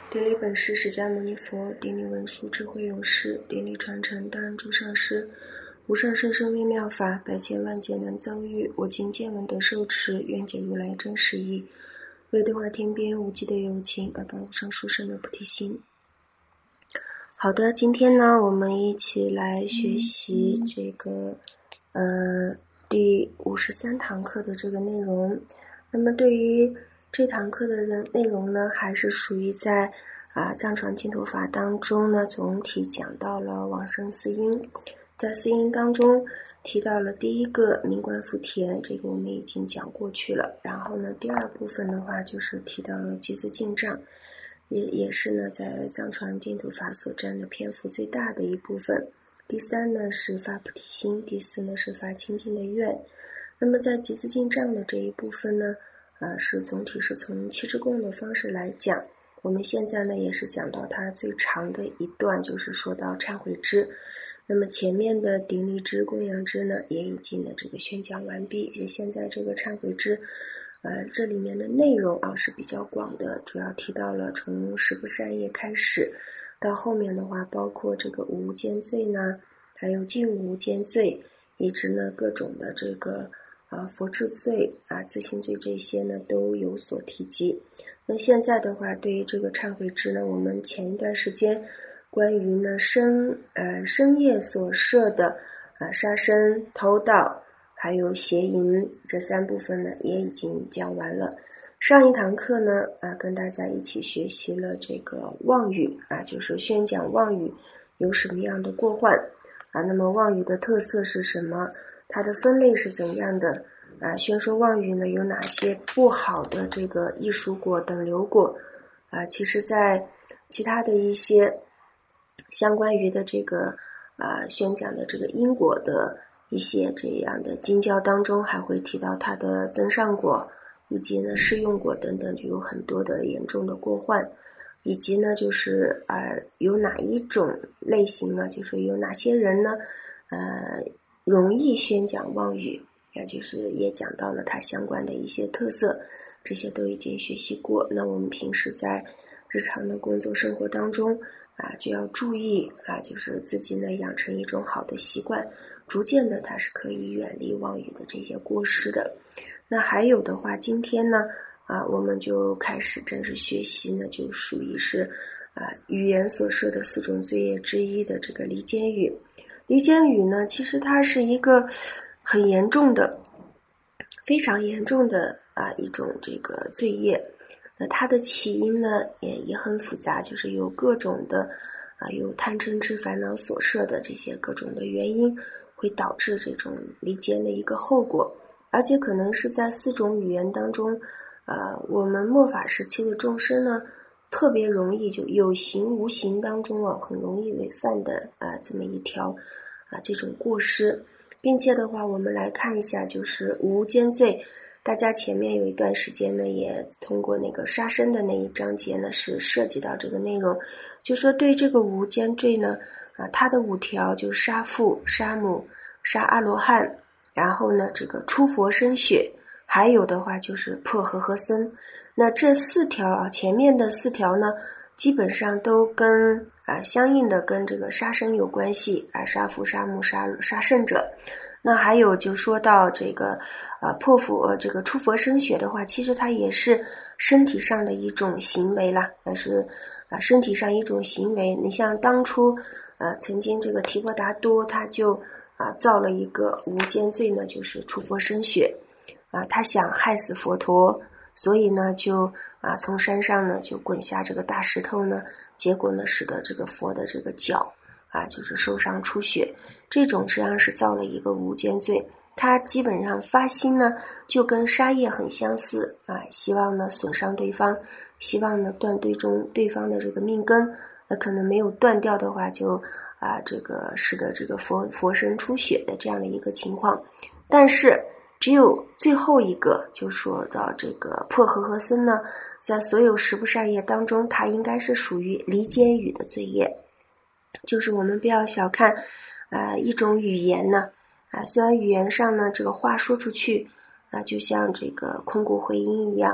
顶礼本师释迦牟尼佛，顶礼文殊智慧勇士，顶礼传承大安诸上师。无上甚深微妙法，百千万劫难遭遇。我今见闻得受持，愿解如来真实义。为对化天边无际的有情，而发无上殊胜的菩提心。好的，今天呢，我们一起来学习这个第53堂课的这个内容。那么对于这堂课的内容呢，还是属于在藏传净土法当中呢，总体讲到了往生四因。在四因当中提到了第一个明观福田，这个我们已经讲过去了。然后呢，第二部分的话就是提到了集资进账，也是呢在藏传净土法所占的篇幅最大的一部分。第三呢是发菩提心，第四呢是发清净的愿。那么在集资进账的这一部分呢，是总体是从七支供的方式来讲。我们现在呢也是讲到它最长的一段，就是说到忏悔支。那么前面的顶礼支、供养支呢也已经的这个宣讲完毕。现在这个忏悔支这里面的内容是比较广的，主要提到了从十不善业开始，到后面的话包括这个无间罪呢，还有净无间罪，以及呢各种的这个佛制罪自性罪，这些呢都有所提及。那现在的话，对于这个忏悔支呢，我们前一段时间关于呢深夜所设的杀生、偷盗还有邪淫这三部分呢也已经讲完了。上一堂课呢跟大家一起学习了这个妄语就是宣讲妄语有什么样的过患那么妄语的特色是什么，它的分类是怎样的宣说妄语呢有哪些不好的这个异熟果等流果其实在其他的一些相关于的这个宣讲的这个因果的一些这样的经教当中，还会提到它的增上果以及呢适用果等等，就有很多的严重的过患，以及呢就是有哪一种类型呢，就是有哪些人呢容易宣讲妄语，就是也讲到了它相关的一些特色，这些都已经学习过。那我们平时在日常的工作生活当中就要注意就是自己呢养成一种好的习惯，逐渐的它是可以远离妄语的这些过失的。那还有的话，今天呢我们就开始正式学习呢，就属于是语言所设的4种罪业之一的这个离间语。离间语呢，其实它是一个很严重的、非常严重的一种这个罪业。那它的起因呢也很复杂，就是有各种的有贪嗔痴烦恼所设的这些各种的原因，会导致这种离间的一个后果。而且可能是在4种语言当中我们末法时期的众生呢特别容易就有形无形当中很容易违犯的这么一条这种过失。并且的话，我们来看一下就是无间罪，大家前面有一段时间呢也通过那个杀生的那一章节呢是涉及到这个内容，就说对这个无间罪呢它的5条就是杀父、杀母、杀阿罗汉，然后呢这个出佛身血，还有的话就是破和合僧。那这4条前面的4条呢基本上都跟相应的跟这个杀生有关系杀父、杀母、杀圣者。那还有就说到这个破佛这个出佛身血的话，其实它也是身体上的一种行为啦，是身体上一种行为。你像当初曾经这个提婆达多他就造了一个无间罪呢，就是出佛身血他想害死佛陀，所以呢就从山上呢就滚下这个大石头呢，结果呢使得这个佛的这个脚就是受伤出血，这种实际上是造了一个无间罪。他基本上发心呢就跟杀业很相似希望呢损伤对方，希望呢断对方的这个命根，可能没有断掉的话就这个使得这个佛身出血的这样的一个情况。但是只有最后一个就说到这个破和合僧呢，在所有10不善业当中，它应该是属于离间语的罪业。就是我们不要小看一种语言呢虽然语言上呢这个话说出去就像这个空谷回音一样，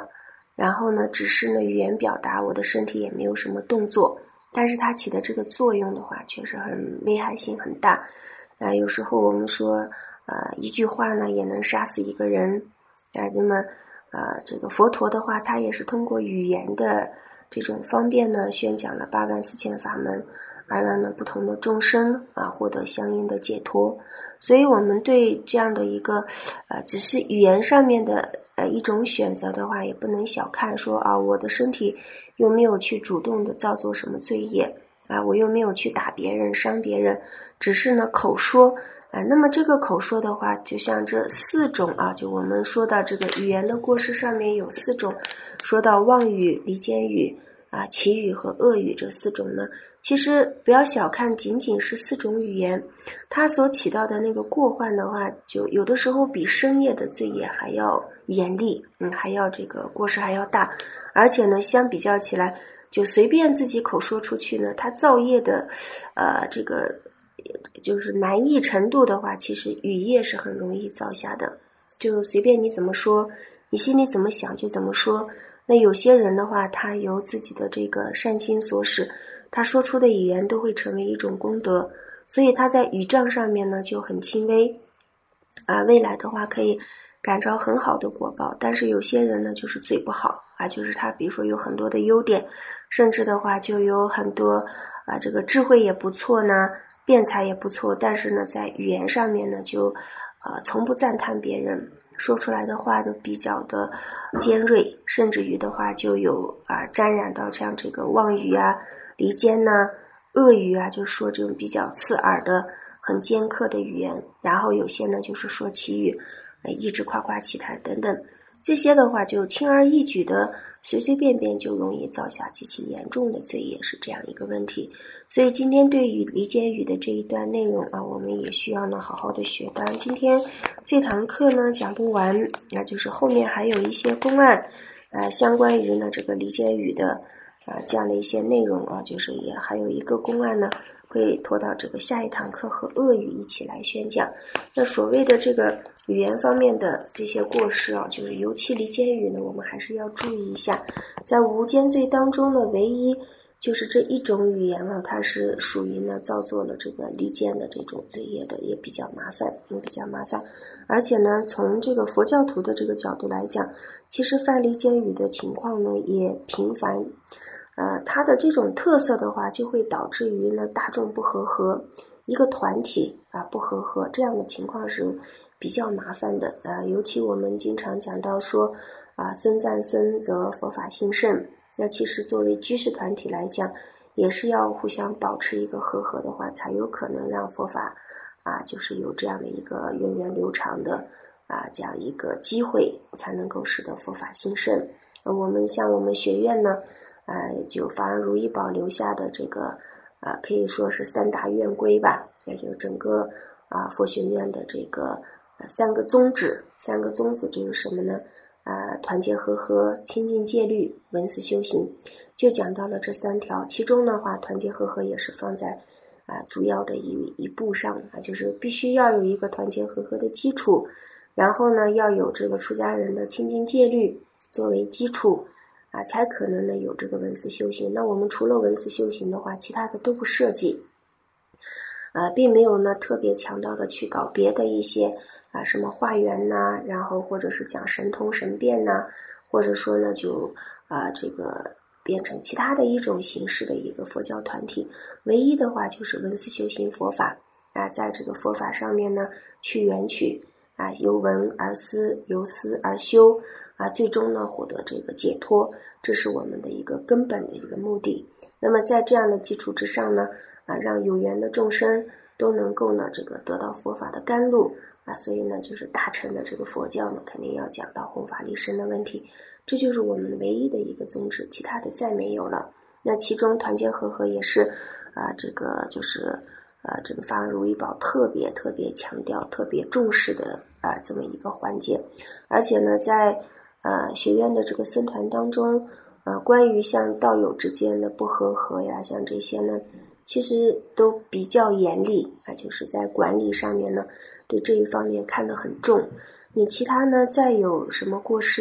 然后呢，只是呢语言表达，我的身体也没有什么动作，但是它起的这个作用的话，确实很危害性很大。有时候我们说，一句话呢也能杀死一个人。那么，这个佛陀的话，他也是通过语言的这种方便呢，宣讲了84000法门，而让呢不同的众生获得相应的解脱。所以我们对这样的一个只是语言上面的一种选择的话，也不能小看说我的身体又没有去主动的造作什么罪业我又没有去打别人伤别人，只是呢口说那么这个口说的话，就像这4种就我们说到这个语言的过失上面有4种，说到妄语、离间语绮语和恶语这4种呢，其实不要小看仅仅是4种语言，它所起到的那个过患的话，就有的时候比深夜的罪业还要严厉，还要这个过失还要大，而且呢相比较起来，就随便自己口说出去呢，它造业的这个就是难易程度的话，其实语业是很容易造下的，就随便你怎么说，你心里怎么想就怎么说。那有些人的话，他由自己的这个善心所使，他说出的语言都会成为一种功德，所以他在语障上面呢就很轻微未来的话可以感召很好的果报。但是有些人呢就是嘴不好就是他比如说有很多的优点，甚至的话就有很多这个智慧也不错呢，辩才也不错，但是呢在语言上面呢就从不赞叹别人，说出来的话都比较的尖锐，甚至于的话就有沾染到像这个妄语离间恶语就是说这种比较刺耳的很尖刻的语言，然后有些呢就是说绮语一直夸夸其谈等等，这些的话就轻而易举的随随便便就容易造下极其严重的罪业，是这样一个问题。所以今天对于离间语的这一段内容我们也需要呢好好的学。当然今天这堂课呢讲不完，那就是后面还有一些公案相关于呢这个离间语的这样的一些内容就是也还有一个公案呢会拖到这个下一堂课和恶语一起来宣讲。那所谓的这个语言方面的这些过失就是尤其离间语呢，我们还是要注意一下。在无间罪当中呢，唯一就是这一种语言它是属于呢造作了这个离间的这种罪业的，也比较麻烦，而且呢从这个佛教徒的这个角度来讲，其实犯离间语的情况呢也频繁它的这种特色的话就会导致于呢大众不和合，一个团体不和合，这样的情况是比较麻烦的尤其我们经常讲到说僧赞僧则佛法兴盛，那其实作为居士团体来讲，也是要互相保持一个和合的话，才有可能让佛法就是有这样的一个源远流长的这样一个机会，才能够使得佛法兴盛。我们像我们学院呢就法恩如意宝留下的这个可以说是3大愿规吧，也就是整个佛学院的这个3个宗旨就是什么呢团结和合、清净戒律、闻思修行，就讲到了这3条。其中的话团结和合也是放在主要的一步上就是必须要有一个团结和合的基础，然后呢要有这个出家人的清净戒律作为基础才可能呢有这个闻思修行。那我们除了闻思修行的话，其他的都不涉及并没有呢特别强调的去搞别的一些什么化缘然后或者是讲神通神变或者说呢就这个变成其他的一种形式的一个佛教团体。唯一的话就是闻思修行佛法在这个佛法上面呢去缘取由闻而思，由思而修最终呢获得这个解脱，这是我们的一个根本的一个目的。那么在这样的基础之上呢让有缘的众生都能够呢这个得到佛法的甘露所以呢就是大乘的这个佛教呢肯定要讲到弘法利生的问题，这就是我们唯一的一个宗旨，其他的再没有了。那其中团结和合也是这个就是这个法恩如意宝特别强调特别重视的这么一个环节。而且呢在学院的这个僧团当中关于像道友之间的不和合像这些呢其实都比较严厉就是在管理上面呢对这一方面看得很重。你其他呢再有什么过失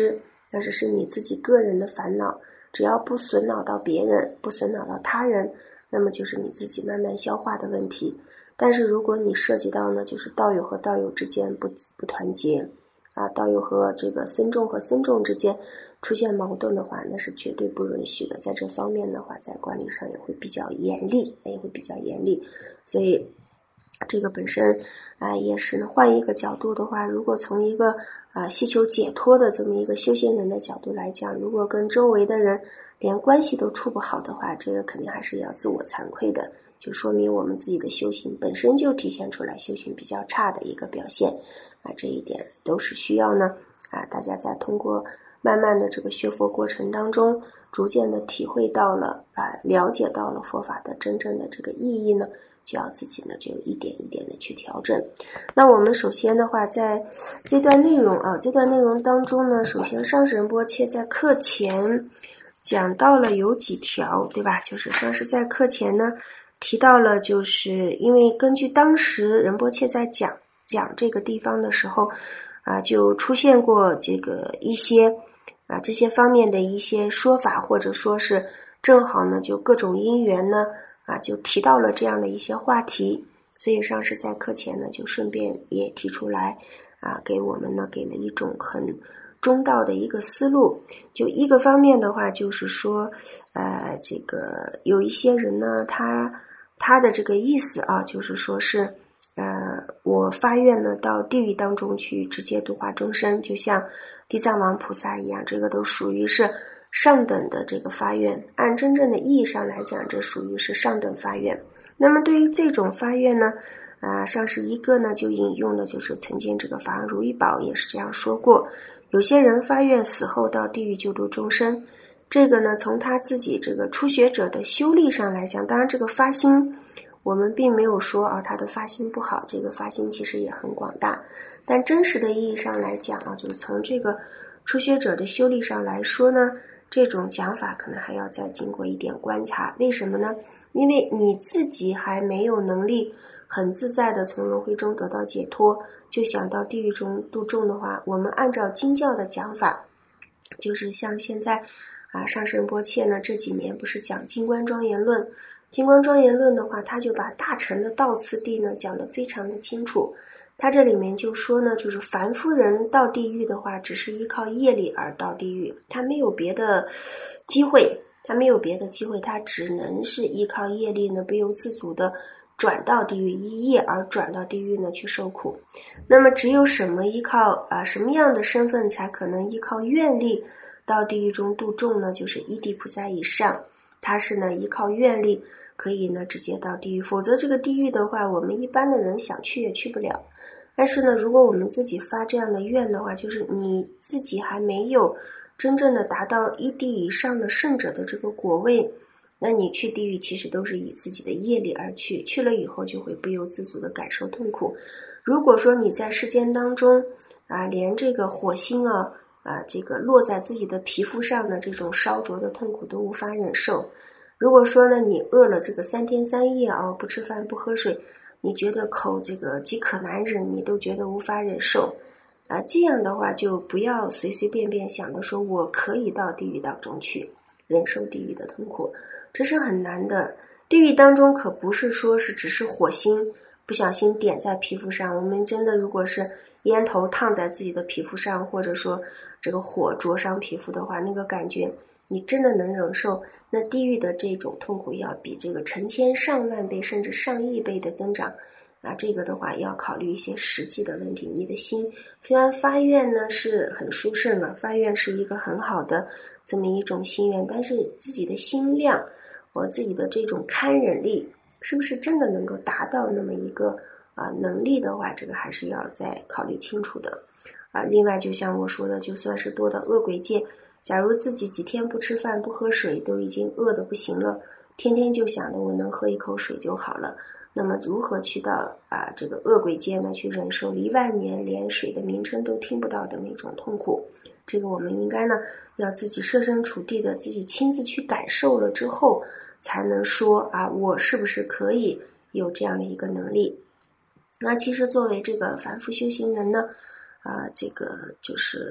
但是是你自己个人的烦恼，只要不损恼到别人，不损恼到他人，那么就是你自己慢慢消化的问题。但是如果你涉及到呢，就是道友和道友之间不团结啊，道友和这个僧众和僧众之间出现矛盾的话，那是绝对不允许的。在这方面的话，在管理上也会比较严厉，所以这个本身也是呢，换一个角度的话，如果从一个希求解脱的这么一个修行人的角度来讲，如果跟周围的人连关系都处不好的话，这个肯定还是要自我惭愧的，就说明我们自己的修行本身就体现出来修行比较差的一个表现这一点都是需要呢大家在通过慢慢的这个学佛过程当中，逐渐的体会到了了解到了佛法的真正的这个意义呢，就要自己呢就一点一点的去调整。那我们首先的话，在这段内容当中呢，首先上师仁波切在课前讲到了有几条，对吧？就是上师在课前呢提到了，就是因为根据当时仁波切在讲这个地方的时候就出现过这个一些这些方面的一些说法，或者说是正好呢就各种因缘呢就提到了这样的一些话题，所以上师在课前呢就顺便也提出来给我们呢给了一种很中道的一个思路。就一个方面的话，就是说这个有一些人呢他的这个意思就是说是我发愿呢到地狱当中去直接度化众生，就像地藏王菩萨一样，这个都属于是上等的这个发愿，按真正的意义上来讲，这属于是上等发愿。那么对于这种发愿呢上师一个呢就引用的就是曾经这个法王如意宝也是这样说过，有些人发愿死后到地狱救度众生，这个呢从他自己这个初学者的修力上来讲，当然这个发心我们并没有说他的发心不好，这个发心其实也很广大，但真实的意义上来讲就是从这个初学者的修力上来说呢，这种讲法可能还要再经过一点观察。为什么呢？因为你自己还没有能力很自在的从轮回中得到解脱，就想到地狱中度众的话，我们按照经教的讲法，就是像现在上师仁波切呢这几年不是讲金观庄严论，金观庄严论的话，他就把大乘的道次第呢讲得非常的清楚。他这里面就说呢，就是凡夫人到地狱的话，只是依靠业力而到地狱，他没有别的机会，他只能是依靠业力呢不由自主的转到地狱，依业而转到地狱呢去受苦。那么只有什么样的身份才可能依靠愿力到地狱中度众呢？就是依地菩萨以上，他是呢依靠愿力可以呢直接到地狱，否则这个地狱的话，我们一般的人想去也去不了。但是呢，如果我们自己发这样的愿的话，就是你自己还没有真正的达到一地以上的圣者的这个果位，那你去地狱其实都是以自己的业力而去，去了以后就会不由自主的感受痛苦。如果说你在世间当中连这个火星这个落在自己的皮肤上的这种烧灼的痛苦都无法忍受，如果说呢你饿了这个3天3夜不吃饭不喝水，你觉得口这个饥渴难忍，你都觉得无法忍受这样的话就不要随随便便想的说我可以到地狱当中去忍受地狱的痛苦，这是很难的。地狱当中可不是说是只是火星不小心点在皮肤上，我们真的如果是烟头烫在自己的皮肤上，或者说这个火灼伤皮肤的话，那个感觉你真的能忍受，那地狱的这种痛苦要比这个成千上万倍甚至上亿倍的增长这个的话要考虑一些实际的问题。你的心虽然发愿呢是很殊胜发愿是一个很好的这么一种心愿，但是自己的心量我自己的这种堪忍力是不是真的能够达到那么一个能力的话，这个还是要再考虑清楚的另外就像我说的，就算是多到恶鬼界，假如自己几天不吃饭不喝水都已经饿得不行了，天天就想着我能喝一口水就好了，那么如何去到这个恶鬼界呢去忍受1万年连水的名称都听不到的那种痛苦？这个我们应该呢要自己设身处地的自己亲自去感受了之后才能说我是不是可以有这样的一个能力。那其实作为这个凡夫修行人呢这个就是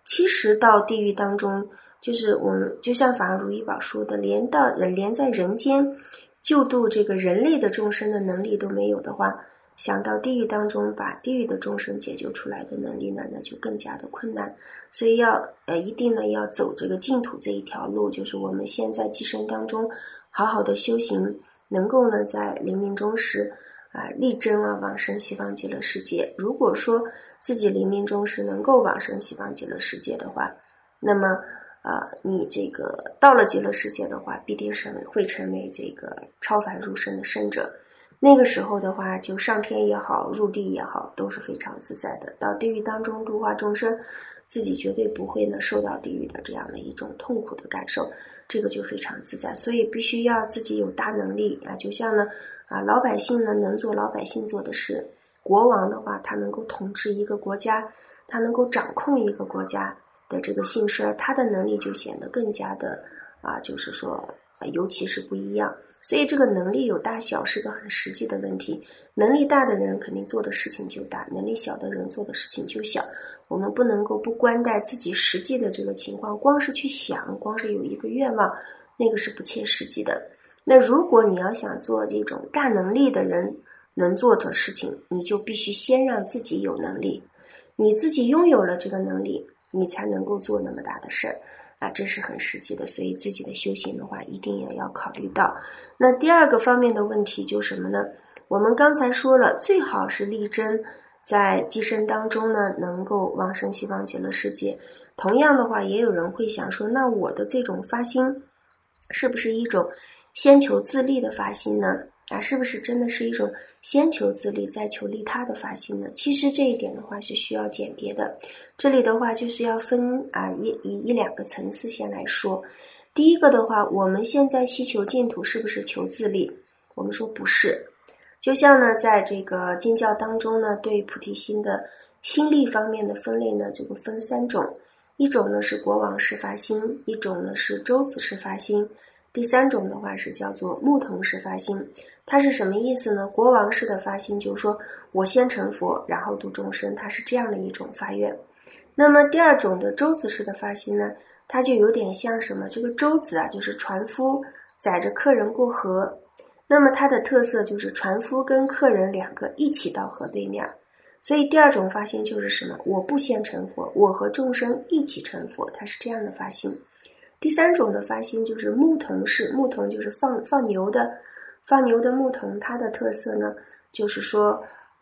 其实到地狱当中，就是我们就像法王如意宝说的，连在人间救度这个人类的众生的能力都没有的话，想到地狱当中把地狱的众生解救出来的能力呢，那就更加的困难。所以一定呢要走这个净土这一条路，就是我们现在寄生当中好好的修行，能够呢在临命终时力争往生西方极乐世界。如果说自己临命终时能够往生西方极乐世界的话，那么你这个到了极乐世界的话，必定会成为这个超凡入圣的圣者。那个时候的话，就上天也好，入地也好，都是非常自在的。到地狱当中度化众生，自己绝对不会呢受到地狱的这样的一种痛苦的感受，这个就非常自在。所以必须要自己有大能力就像呢老百姓呢能做老百姓做的事，国王的话他能够统治一个国家，他能够掌控一个国家的这个兴衰，他的能力就显得更加的就是说尤其是不一样。所以这个能力有大小是个很实际的问题，能力大的人肯定做的事情就大，能力小的人做的事情就小。我们不能够不关待自己实际的这个情况，光是去想，光是有一个愿望，那个是不切实际的。那如果你要想做这种大能力的人能做的事情，你就必须先让自己有能力，你自己拥有了这个能力，你才能够做那么大的事儿这是很实际的。所以自己的修行的话一定也要考虑到。那第二个方面的问题就是什么呢？我们刚才说了，最好是力争在寄生当中呢能够往生西方极乐世界。同样的话，也有人会想说，那我的这种发心是不是一种先求自利的发心呢？是不是真的是一种先求自利再求利他的发心呢？其实这一点的话是需要鉴别的。这里的话就是要分一两个层次先来说。第一个的话，我们现在希求净土是不是求自利？我们说不是。就像呢在这个经教当中呢，对菩提心的心力方面的分类呢，这个分三种。一种呢是国王式发心，一种呢是舟子式发心，第三种的话是叫做牧童式发心。它是什么意思呢？国王式的发心就是说我先成佛，然后度众生，它是这样的一种发愿。那么第二种的舟子式的发心呢，它就有点像什么？这个舟子就是船夫载着客人过河，那么它的特色就是船夫跟客人两个一起到河对面。所以第二种发心就是什么？我不先成佛，我和众生一起成佛，它是这样的发心。第三种的发心就是牧童式，牧童就是放牛的牧童，它的特色呢就是说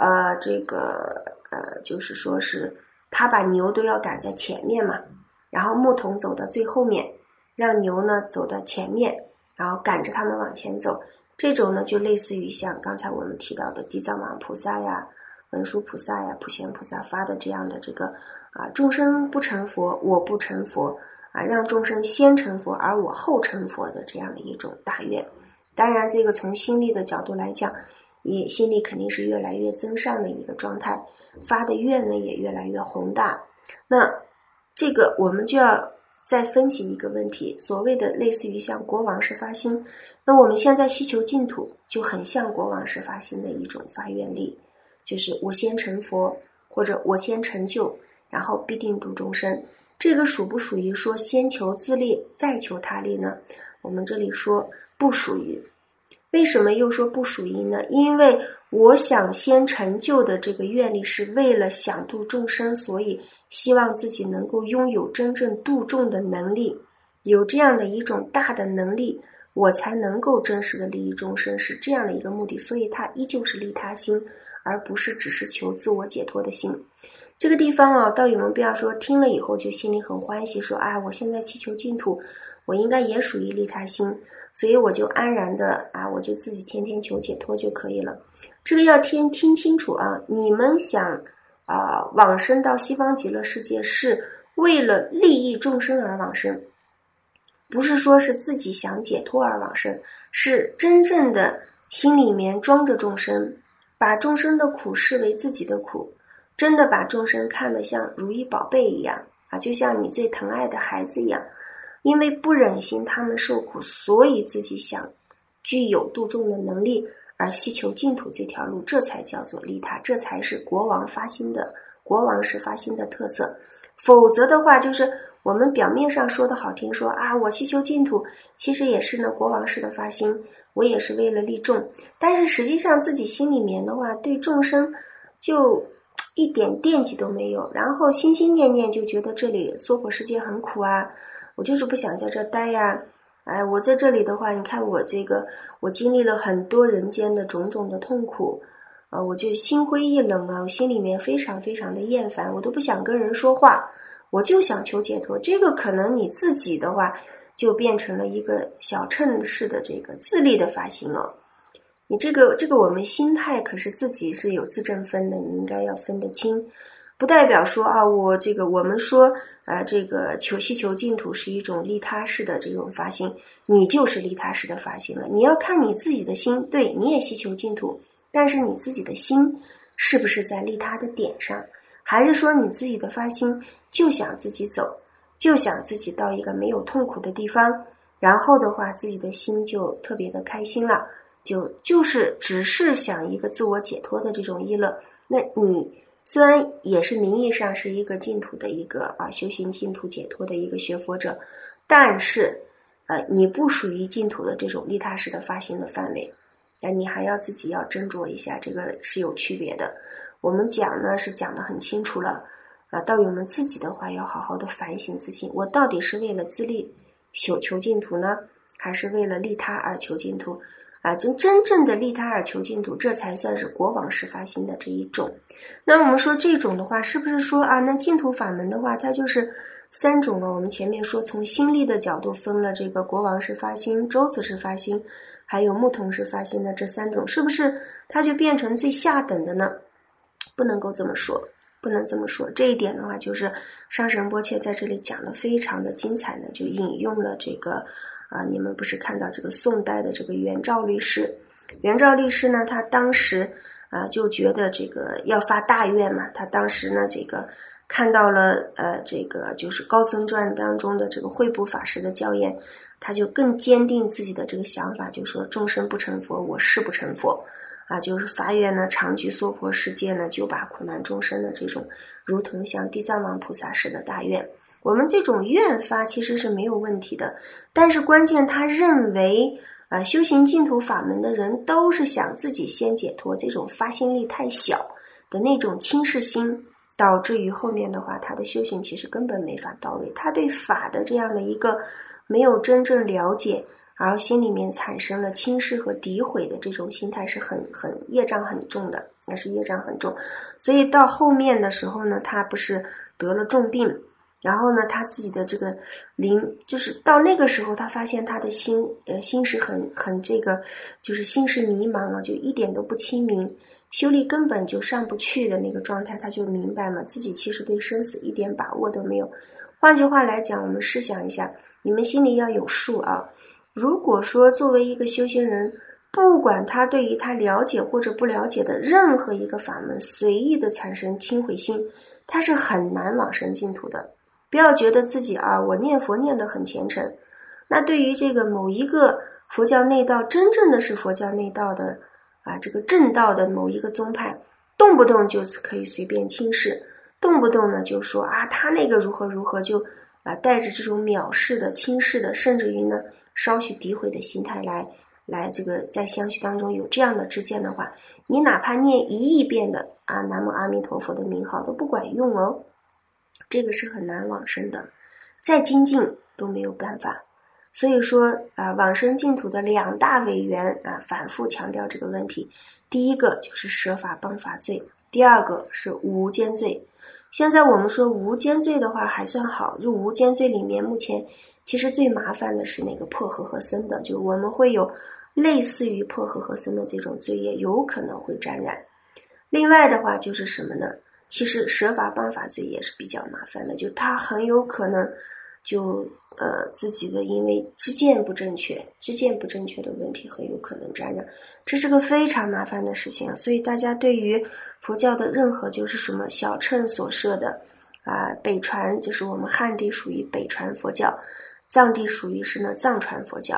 就是说是他把牛都要赶在前面嘛，然后牧童走到最后面，让牛呢走到前面，然后赶着他们往前走。这种呢就类似于像刚才我们提到的地藏王菩萨呀、文殊菩萨呀、普贤菩萨发的这样的这个众生不成佛，我不成佛让众生先成佛而我后成佛的这样的一种大愿。当然这个从心力的角度来讲，也心力肯定是越来越增上的一个状态，发的愿呢也越来越宏大。那这个我们就要再分析一个问题，所谓的类似于像国王式发心，那我们现在希求净土就很像国王式发心的一种发愿力，就是我先成佛，或者我先成就，然后必定度众生。这个属不属于说先求自利再求他利呢？我们这里说不属于。为什么又说不属于呢？因为我想先成就的这个愿力是为了想度众生，所以希望自己能够拥有真正度众的能力，有这样的一种大的能力，我才能够真实的利益众生，是这样的一个目的。所以它依旧是利他心，而不是只是求自我解脱的心。这个地方倒有没有必要说听了以后就心里很欢喜，说我现在祈求净土，我应该也属于利他心，所以我就安然的我就自己天天求解脱就可以了。这个要听清楚你们想往生到西方极乐世界是为了利益众生而往生，不是说是自己想解脱而往生，是真正的心里面装着众生，把众生的苦视为自己的苦，真的把众生看得像如意宝贝一样就像你最疼爱的孩子一样，因为不忍心他们受苦，所以自己想具有度众的能力而希求净土这条路，这才叫做利他，这才是国王式发心的特色。 否则的话就是我们表面上说的好听，说啊我祈求净土，其实也是呢国王式的发心，我也是为了利众，但是实际上自己心里面的话对众生就一点惦记都没有，然后心心念念就觉得这里娑婆世界很苦啊，我就是不想在这待呀，哎，我在这里的话，你看我经历了很多人间的种种的痛苦，我就心灰意冷啊，我心里面非常非常的厌烦，我都不想跟人说话，我就想求解脱。这个可能你自己的话就变成了一个小乘式的这个自利的发心哦。你这个我们心态可是自己是有自证分的，你应该要分得清，不代表说啊，我们说这个希求净土是一种利他式的这种发心，你就是利他式的发心了。你要看你自己的心，对，你也希求净土，但是你自己的心是不是在利他的点上，还是说你自己的发心就想自己走，就想自己到一个没有痛苦的地方，然后的话自己的心就特别的开心了，就是只是想一个自我解脱的这种意乐，那你虽然也是名义上是一个净土的一个修行净土解脱的一个学佛者，但是你不属于净土的这种利他式的发心的范围，你还要自己要斟酌一下，这个是有区别的。我们讲呢是讲得很清楚了到我们自己的话要好好的反省自省，我到底是为了自利求净土呢，还是为了利他而求净土真正的利他而求净土，这才算是国王式发心的这一种。那我们说这种的话，是不是说那净土法门的话，它就是三种了？我们前面说从心力的角度分了这个国王式发心、舟子式发心，还有木桶式发心的这三种，是不是它就变成最下等的呢？不能够这么说，不能这么说。这一点的话，就是上神波切在这里讲的非常的精彩的，就引用了这个你们不是看到这个宋代的这个元照律师，元照律师呢，他当时就觉得这个要发大愿嘛，他当时呢这个看到了这个就是高僧传当中的这个惠普法师的教言，他就更坚定自己的这个想法，就说众生不成佛，我誓不成佛就是发愿呢常居娑婆世界呢，就把苦难众生的这种如同像地藏王菩萨式的大愿，我们这种愿发其实是没有问题的，但是关键他认为修行净土法门的人都是想自己先解脱，这种发心力太小的那种轻视心，导致于后面的话他的修行其实根本没法到位，他对法的这样的一个没有真正了解，然后心里面产生了轻视和诋毁的这种心态，是很业障很重的，那是业障很重。所以到后面的时候呢，他不是得了重病，然后呢他自己的这个就是到那个时候他发现他的心是很这个就是心是迷茫了，就一点都不清明，修力根本就上不去的那个状态，他就明白嘛，自己其实对生死一点把握都没有。换句话来讲，我们试想一下，你们心里要有数如果说作为一个修行人，不管他对于他了解或者不了解的任何一个法门随意的产生轻毁心，他是很难往生净土的。不要觉得自己我念佛念得很虔诚，那对于这个某一个佛教内道真正的是佛教内道的这个正道的某一个宗派，动不动就可以随便轻视，动不动呢就说他那个如何如何，就带着这种藐视的轻视的，甚至于呢稍许诋毁的心态来这个在相续当中有这样的知见的话，你哪怕念1亿遍的南无阿弥陀佛的名号都不管用哦，这个是很难往生的，再精进都没有办法。所以说往生净土的2大委员反复强调这个问题，第一个就是舍法谤法罪，第二个是无间罪。现在我们说无间罪的话还算好，就无间罪里面目前其实最麻烦的是那个破和合僧的，就我们会有类似于破和合僧的这种罪业有可能会沾染。另外的话就是什么呢，其实舍法谤法罪也是比较麻烦的，就他很有可能就自己的因为知见不正确的问题很有可能沾染，这是个非常麻烦的事情所以大家对于佛教的任何就是什么小乘所设的北传，就是我们汉地属于北传佛教，藏地属于是呢藏传佛教，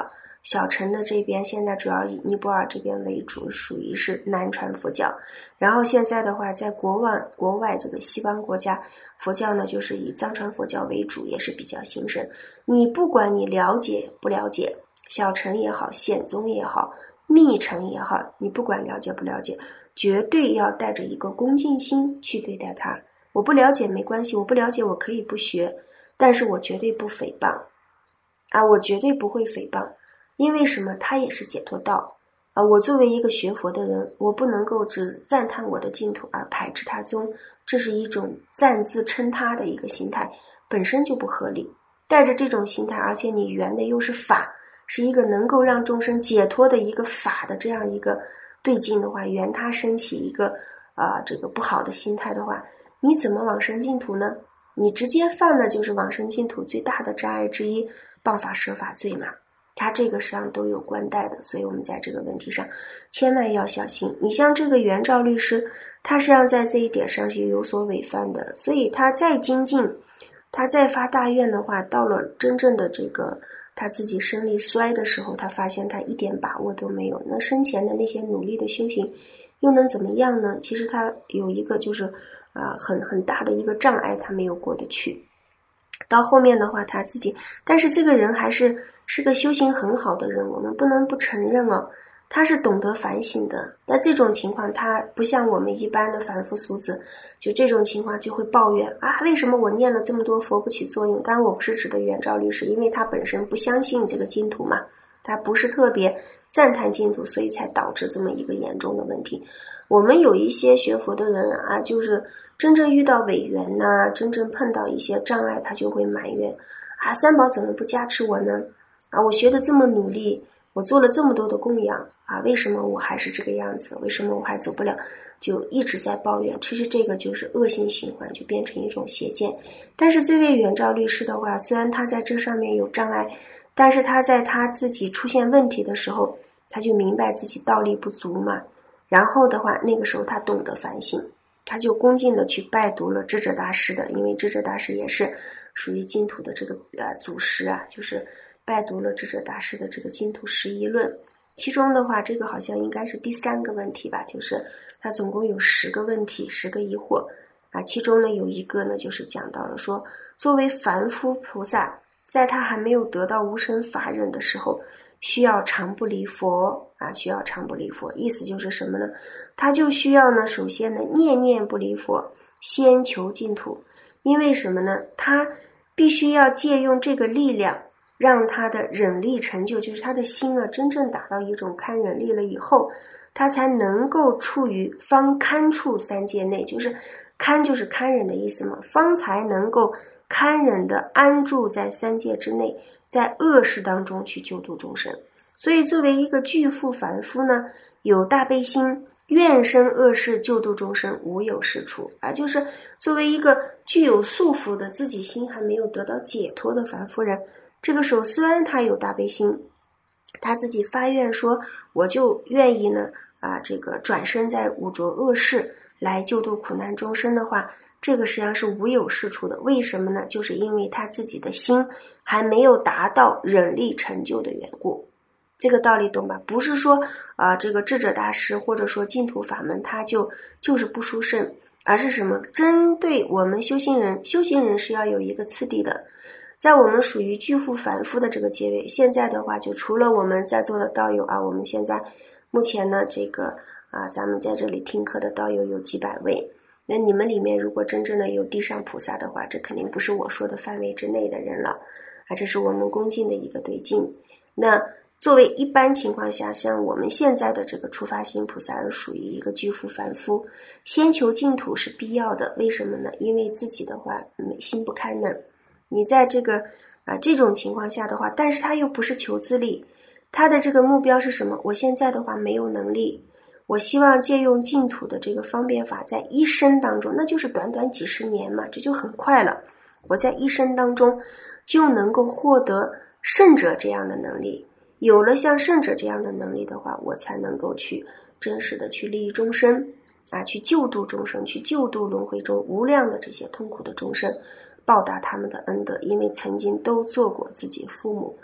小乘的这边现在主要以尼泊尔这边为主，属于是南传佛教。然后现在的话，在国外这个西方国家，佛教呢就是以藏传佛教为主，也是比较兴盛。你不管你了解不了解，小乘也好，显宗也好，密乘也好，你不管了解不了解，绝对要带着一个恭敬心去对待它。我不了解没关系，我不了解我可以不学，但是我绝对不诽谤我绝对不会诽谤，因为什么？它也是解脱道我作为一个学佛的人，我不能够只赞叹我的净土而排斥他宗，这是一种赞自称他的一个心态，本身就不合理。带着这种心态，而且你圆的又是法，是一个能够让众生解脱的一个法的这样一个对境的话，圆他升起一个这个不好的心态的话，你怎么往生净土呢？你直接犯了就是往生净土最大的障碍之一，谤法舍法罪嘛。它这个实际上都有关带的，所以我们在这个问题上千万要小心。你像这个原照律师，他实际上在这一点上是有所违犯的，所以他再精进，他再发大愿的话，到了真正的这个他自己生力衰的时候，他发现他一点把握都没有，那生前的那些努力的修行又能怎么样呢？其实他有一个就是很大的一个障碍他没有过得去。到后面的话他自己，但是这个人还是个修行很好的人，我们不能不承认他是懂得反省的。但这种情况他不像我们一般的凡夫俗子，就这种情况就会抱怨为什么我念了这么多佛不起作用？当然我不是指的原照律师，因为他本身不相信这个净土嘛，他不是特别赞叹净土，所以才导致这么一个严重的问题。我们有一些学佛的人就是真正遇到违缘真正碰到一些障碍，他就会埋怨三宝怎么不加持我呢？我学得这么努力，我做了这么多的供养为什么我还是这个样子？为什么我还走不了？就一直在抱怨。其实这个就是恶性循环，就变成一种邪见。但是这位原照律师的话，虽然他在这上面有障碍，但是他在他自己出现问题的时候，他就明白自己道力不足嘛。然后的话，那个时候他懂得反省，他就恭敬的去拜读了智者大师的，因为智者大师也是属于净土的这个祖师就是拜读了智者大师的这个净土11论。其中的话，这个好像应该是第3个问题吧，就是他总共有10个问题，10个疑惑其中呢有一个呢就是讲到了说，作为凡夫菩萨，在他还没有得到无生法忍的时候，需要常不离佛需要常不离佛，意思就是什么呢？他就需要呢，首先呢念念不离佛，先求净土。因为什么呢？他必须要借用这个力量，让他的忍力成就，就是他的心真正达到一种堪忍力了以后，他才能够处于方堪处3界内，就是堪就是堪忍的意思嘛，方才能够堪忍的安住在3界之内，在恶事当中去救度众生。所以作为一个巨富凡夫呢，有大悲心，愿生恶事救度众生，无有是处就是作为一个具有束缚的自己心还没有得到解脱的凡夫人，这个时候虽然他有大悲心，他自己发愿说我就愿意呢这个转身在五浊恶世来救度苦难众生的话，这个实际上是无有是处的。为什么呢？就是因为他自己的心还没有达到忍力成就的缘故。这个道理懂吧？不是说这个智者大师或者说净土法门他就是不殊胜，而是什么？针对我们修行人是要有一个次第的。在我们属于巨富凡夫的这个阶位，现在的话就除了我们在座的道友我们现在目前呢这个咱们在这里听课的道友有几百位，那你们里面如果真正的有地上菩萨的话，这肯定不是我说的范围之内的人了这是我们恭敬的一个对境。那作为一般情况下，像我们现在的这个初发心菩萨是属于一个巨富凡夫，先求净土是必要的。为什么呢？因为自己的话心不堪呢。你在这个这种情况下的话，但是他又不是求自利，他的这个目标是什么？我现在的话没有能力，我希望借用净土的这个方便法，在一生当中，那就是短短几十年嘛，这就很快了，我在一生当中就能够获得圣者这样的能力。有了像圣者这样的能力的话，我才能够去真实的去利益众生去救度众生，去救度轮回中无量的这些痛苦的众生，报答他们的恩德。因为曾经都做过自己父母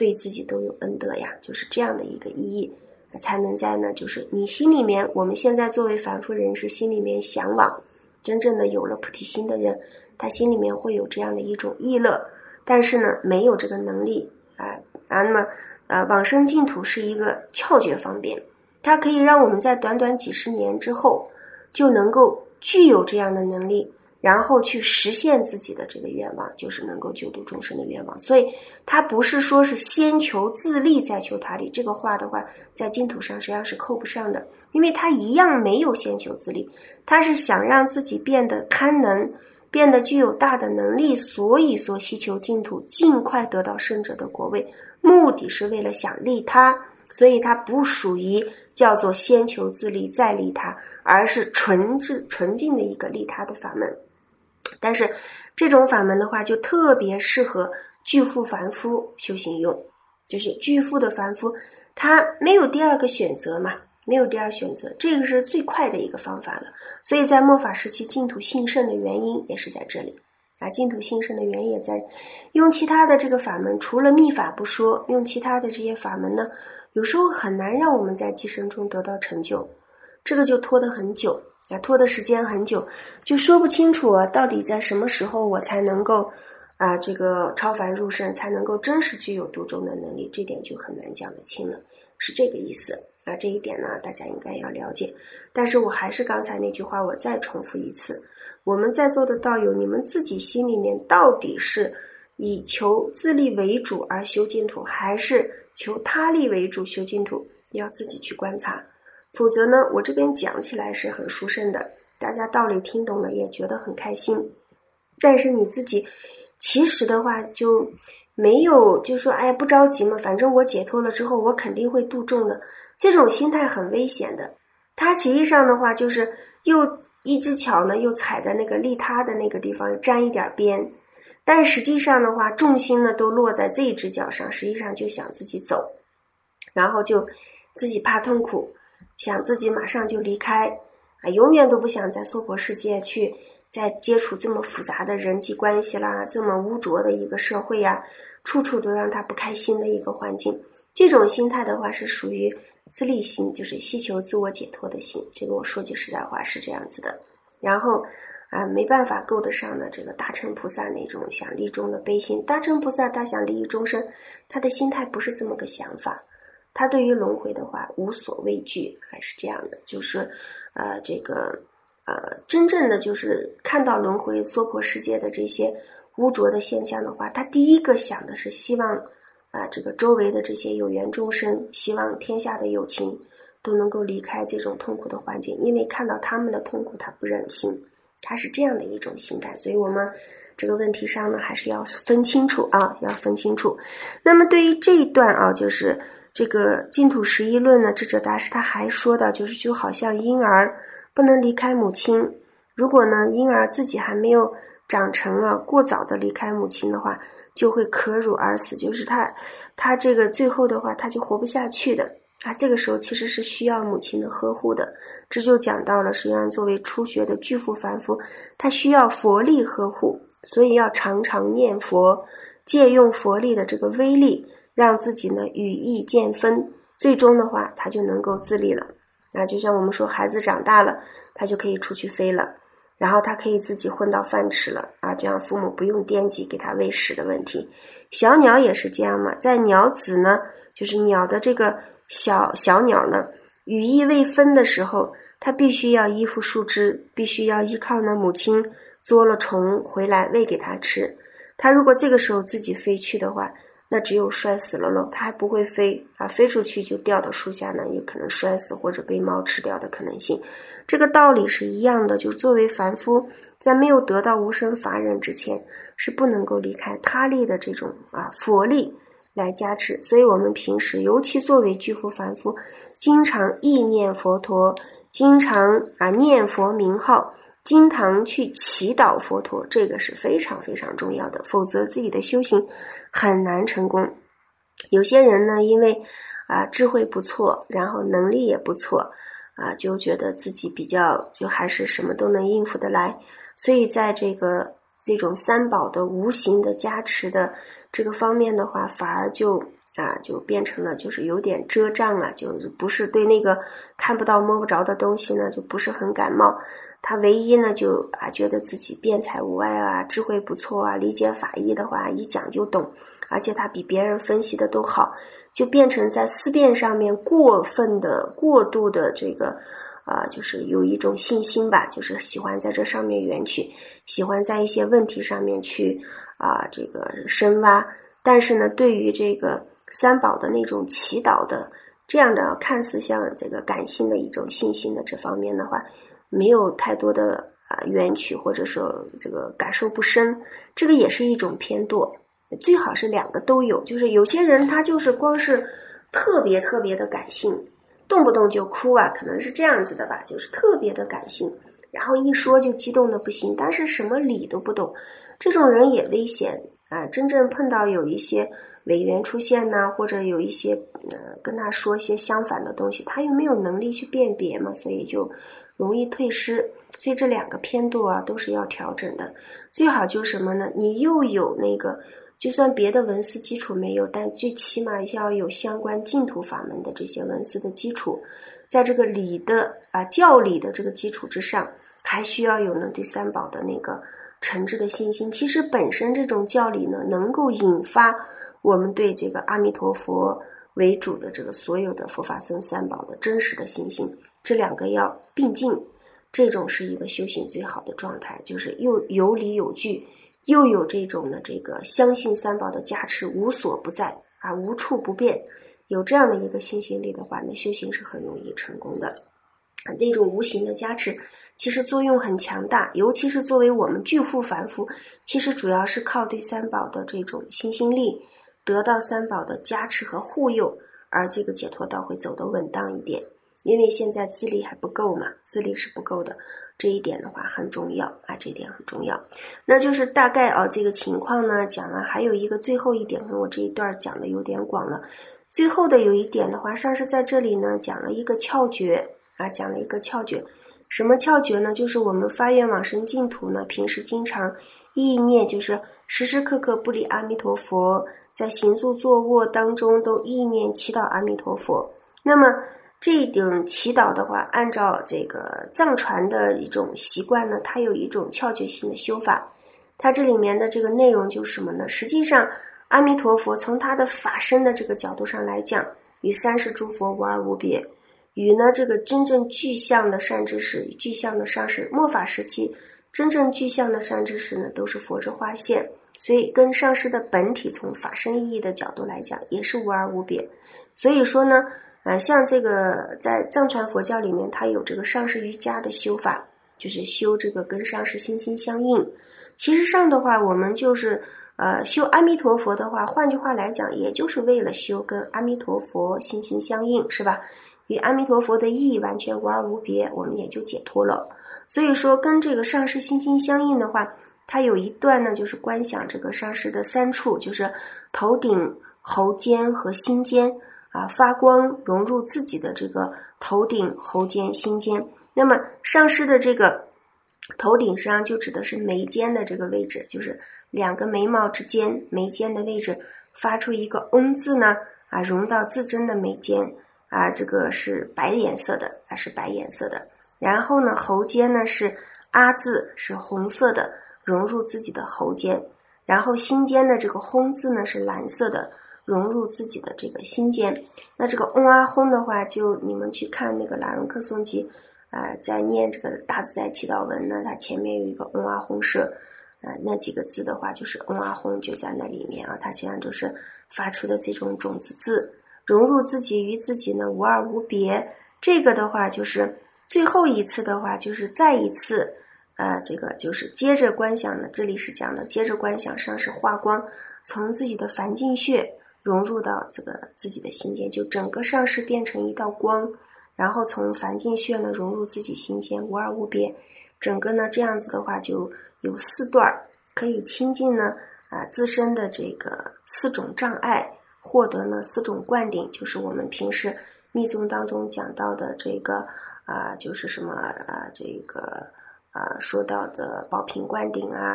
对自己都有恩德呀，就是这样的一个意义，才能在呢，就是你心里面，我们现在作为凡夫人士心里面向往，真正的有了菩提心的人，他心里面会有这样的一种意乐，但是呢，没有这个能力那么往生净土是一个窍诀方便，它可以让我们在短短几十年之后就能够具有这样的能力，然后去实现自己的这个愿望，就是能够救度众生的愿望。所以它不是说是先求自利再求他利，这个话的话在净土上实际上是扣不上的，因为它一样没有先求自利，它是想让自己变得堪能，变得具有大的能力，所以说希求净土，尽快得到圣者的果位，目的是为了想利他，所以它不属于叫做先求自利再利他，而是纯净的一个利他的法门。但是这种法门的话就特别适合巨富凡夫修行用，就是巨富的凡夫他没有第二个选择嘛，没有第二选择，这个是最快的一个方法了。所以在末法时期净土兴盛的原因也是在这里净土兴盛的原因也在用其他的这个法门，除了密法不说，用其他的这些法门呢，有时候很难让我们在寄生中得到成就，这个就拖得很久拖的时间很久，就说不清楚到底在什么时候我才能够这个超凡入圣，才能够真实具有度众的能力，这点就很难讲得清了，是这个意思这一点呢大家应该要了解。但是我还是刚才那句话，我再重复一次，我们在座的道友，你们自己心里面到底是以求自利为主而修净土，还是求他利为主修净土，要自己去观察。否则呢，我这边讲起来是很殊胜的，大家道理听懂了也觉得很开心，但是你自己其实的话就没有就说哎呀不着急嘛，反正我解脱了之后我肯定会度众的，这种心态很危险的。它实际上的话就是又一只脚呢又踩在那个利他的那个地方沾一点边，但实际上的话重心呢都落在这一只脚上，实际上就想自己走，然后就自己怕痛苦，想自己马上就离开永远都不想在娑婆世界去再接触这么复杂的人际关系啦，这么污浊的一个社会处处都让他不开心的一个环境。这种心态的话是属于自利心，就是希求自我解脱的心，这个我说句实在话是这样子的。然后没办法够得上的这个大乘菩萨那种想利众的悲心，大乘菩萨他想利益众生，他的心态不是这么个想法，他对于轮回的话无所畏惧，还是这样的，就是真正的就是看到轮回娑婆世界的这些污浊的现象的话，他第一个想的是希望这个周围的这些有缘众生，希望天下的有情都能够离开这种痛苦的环境，因为看到他们的痛苦他不忍心，他是这样的一种心态。所以我们这个问题上呢还是要分清楚要分清楚。那么对于这一段就是这个净土十一论呢，智者大师他还说到，就是就好像婴儿不能离开母亲，如果呢婴儿自己还没有长成过早的离开母亲的话，就会渴乳而死，就是他这个最后的话他就活不下去的这个时候其实是需要母亲的呵护的。这就讲到了实际上作为初学的巨富凡夫，他需要佛力呵护，所以要常常念佛，借用佛力的这个威力，让自己呢羽翼渐丰，最终的话他就能够自立了就像我们说孩子长大了他就可以出去飞了，然后他可以自己混到饭吃了这样父母不用惦记给他喂食的问题。小鸟也是这样嘛，在鸟子呢，就是鸟的这个小鸟呢羽翼未丰的时候，它必须要依附树枝，必须要依靠呢母亲捉了虫回来喂给它吃。它如果这个时候自己飞去的话，那只有摔死了咯，它还不会飞飞出去就掉到树下呢，有可能摔死或者被猫吃掉的可能性。这个道理是一样的，就是作为凡夫在没有得到无生法忍之前，是不能够离开他力的这种佛力来加持。所以我们平时尤其作为巨富凡夫，经常意念佛陀，经常念佛名号，经常去祈祷佛陀，这个是非常非常重要的，否则自己的修行很难成功。有些人呢因为智慧不错，然后能力也不错就觉得自己比较就还是什么都能应付得来，所以在这种三宝的无形的加持的这个方面的话，反而就就变成了就是有点遮障了，就不是对那个看不到摸不着的东西呢就不是很感冒。他唯一呢就觉得自己辩才无碍智慧不错理解法义的话一讲就懂，而且他比别人分析的都好，就变成在思辨上面过度的这个就是有一种信心吧，就是喜欢在这上面缘起，喜欢在一些问题上面去这个深挖。但是呢对于这个三宝的那种祈祷的这样的看似像这个感性的一种信心的这方面的话，没有太多的缘起，或者说这个感受不深，这个也是一种偏惰。最好是两个都有，就是有些人他就是光是特别的感性，动不动就哭可能是这样子的吧，就是特别的感性，然后一说就激动的不行，但是什么理都不懂，这种人也危险真正碰到有一些委员出现或者有一些跟他说一些相反的东西，他又没有能力去辨别嘛，所以就容易退失。所以这两个偏惰都是要调整的。最好就是什么呢？你又有那个就算别的文思基础没有，但最起码要有相关净土法门的这些文思的基础，在这个理的教理的这个基础之上，还需要有呢对三宝的那个诚挚的信心。其实本身这种教理呢能够引发我们对这个阿弥陀佛为主的这个所有的佛法僧三宝的真实的信心，这两个要并进，这种是一个修行最好的状态，就是又有理有据，又有这种的这个相信三宝的加持，无所不在无处不变，有这样的一个信心力的话，那修行是很容易成功的。这种无形的加持其实作用很强大，尤其是作为我们巨富凡夫，其实主要是靠对三宝的这种信心力，得到三宝的加持和护佑，而这个解脱道会走得稳当一点。因为现在资历还不够嘛，资历是不够的，这一点的话很重要这一点很重要。那就是大概这个情况呢讲了，还有一个最后一点，我这一段讲的有点广了。最后的有一点的话，上师在这里呢讲了一个窍诀讲了一个窍诀。什么窍诀呢？就是我们发愿往生净土呢，平时经常意念，就是时时刻刻不离阿弥陀佛，在行住坐卧当中都意念祈祷阿弥陀佛。那么这一种祈祷的话，按照这个藏传的一种习惯呢，它有一种窍诀性的修法。它这里面的这个内容就是什么呢？实际上阿弥陀佛从他的法身的这个角度上来讲，与三世诸佛无二无别，与呢这个真正具象的善知识与具象的上师，末法时期真正具象的善知识呢都是佛之化现，所以跟上师的本体从法身意义的角度来讲也是无二无别。所以说呢像这个在藏传佛教里面，它有这个上师瑜伽的修法，就是修这个跟上师心心相印。其实上的话，我们就是修阿弥陀佛的话，换句话来讲，也就是为了修跟阿弥陀佛心心相印，是吧？与阿弥陀佛的意义完全无二无别，我们也就解脱了。所以说跟这个上师心心相印的话，它有一段呢就是观想这个上师的三处，就是头顶、喉间和心间发光融入自己的这个头顶、喉间、心间。那么上师的这个头顶实际上就指的是眉间的这个位置，就是两个眉毛之间眉间的位置发出一个嗡字呢融到自真的眉间这个是白颜色的是白颜色的。然后呢喉间呢是阿字，是红色的，融入自己的喉间。然后心间的这个轰字呢是蓝色的，融入自己的这个心间。那这个嗡阿轰的话，就你们去看那个拉荣克颂集在念这个大自在祈祷文呢，它前面有一个嗡阿轰舍那几个字的话就是嗡阿轰就在那里面它实际上就是发出的这种种子字，融入自己与自己呢无二无别。这个的话就是最后一次的话就是再一次这个就是接着观想呢，这里是讲的接着观想上是化光从自己的梵净穴融入到这个自己的心间，就整个上师变成一道光，然后从梵净穴呢融入自己心间，无二无别。整个呢这样子的话就有4段可以亲近呢自身的这个4种障碍，获得呢4种灌顶，就是我们平时密宗当中讲到的这个就是什么这个说到的宝瓶灌顶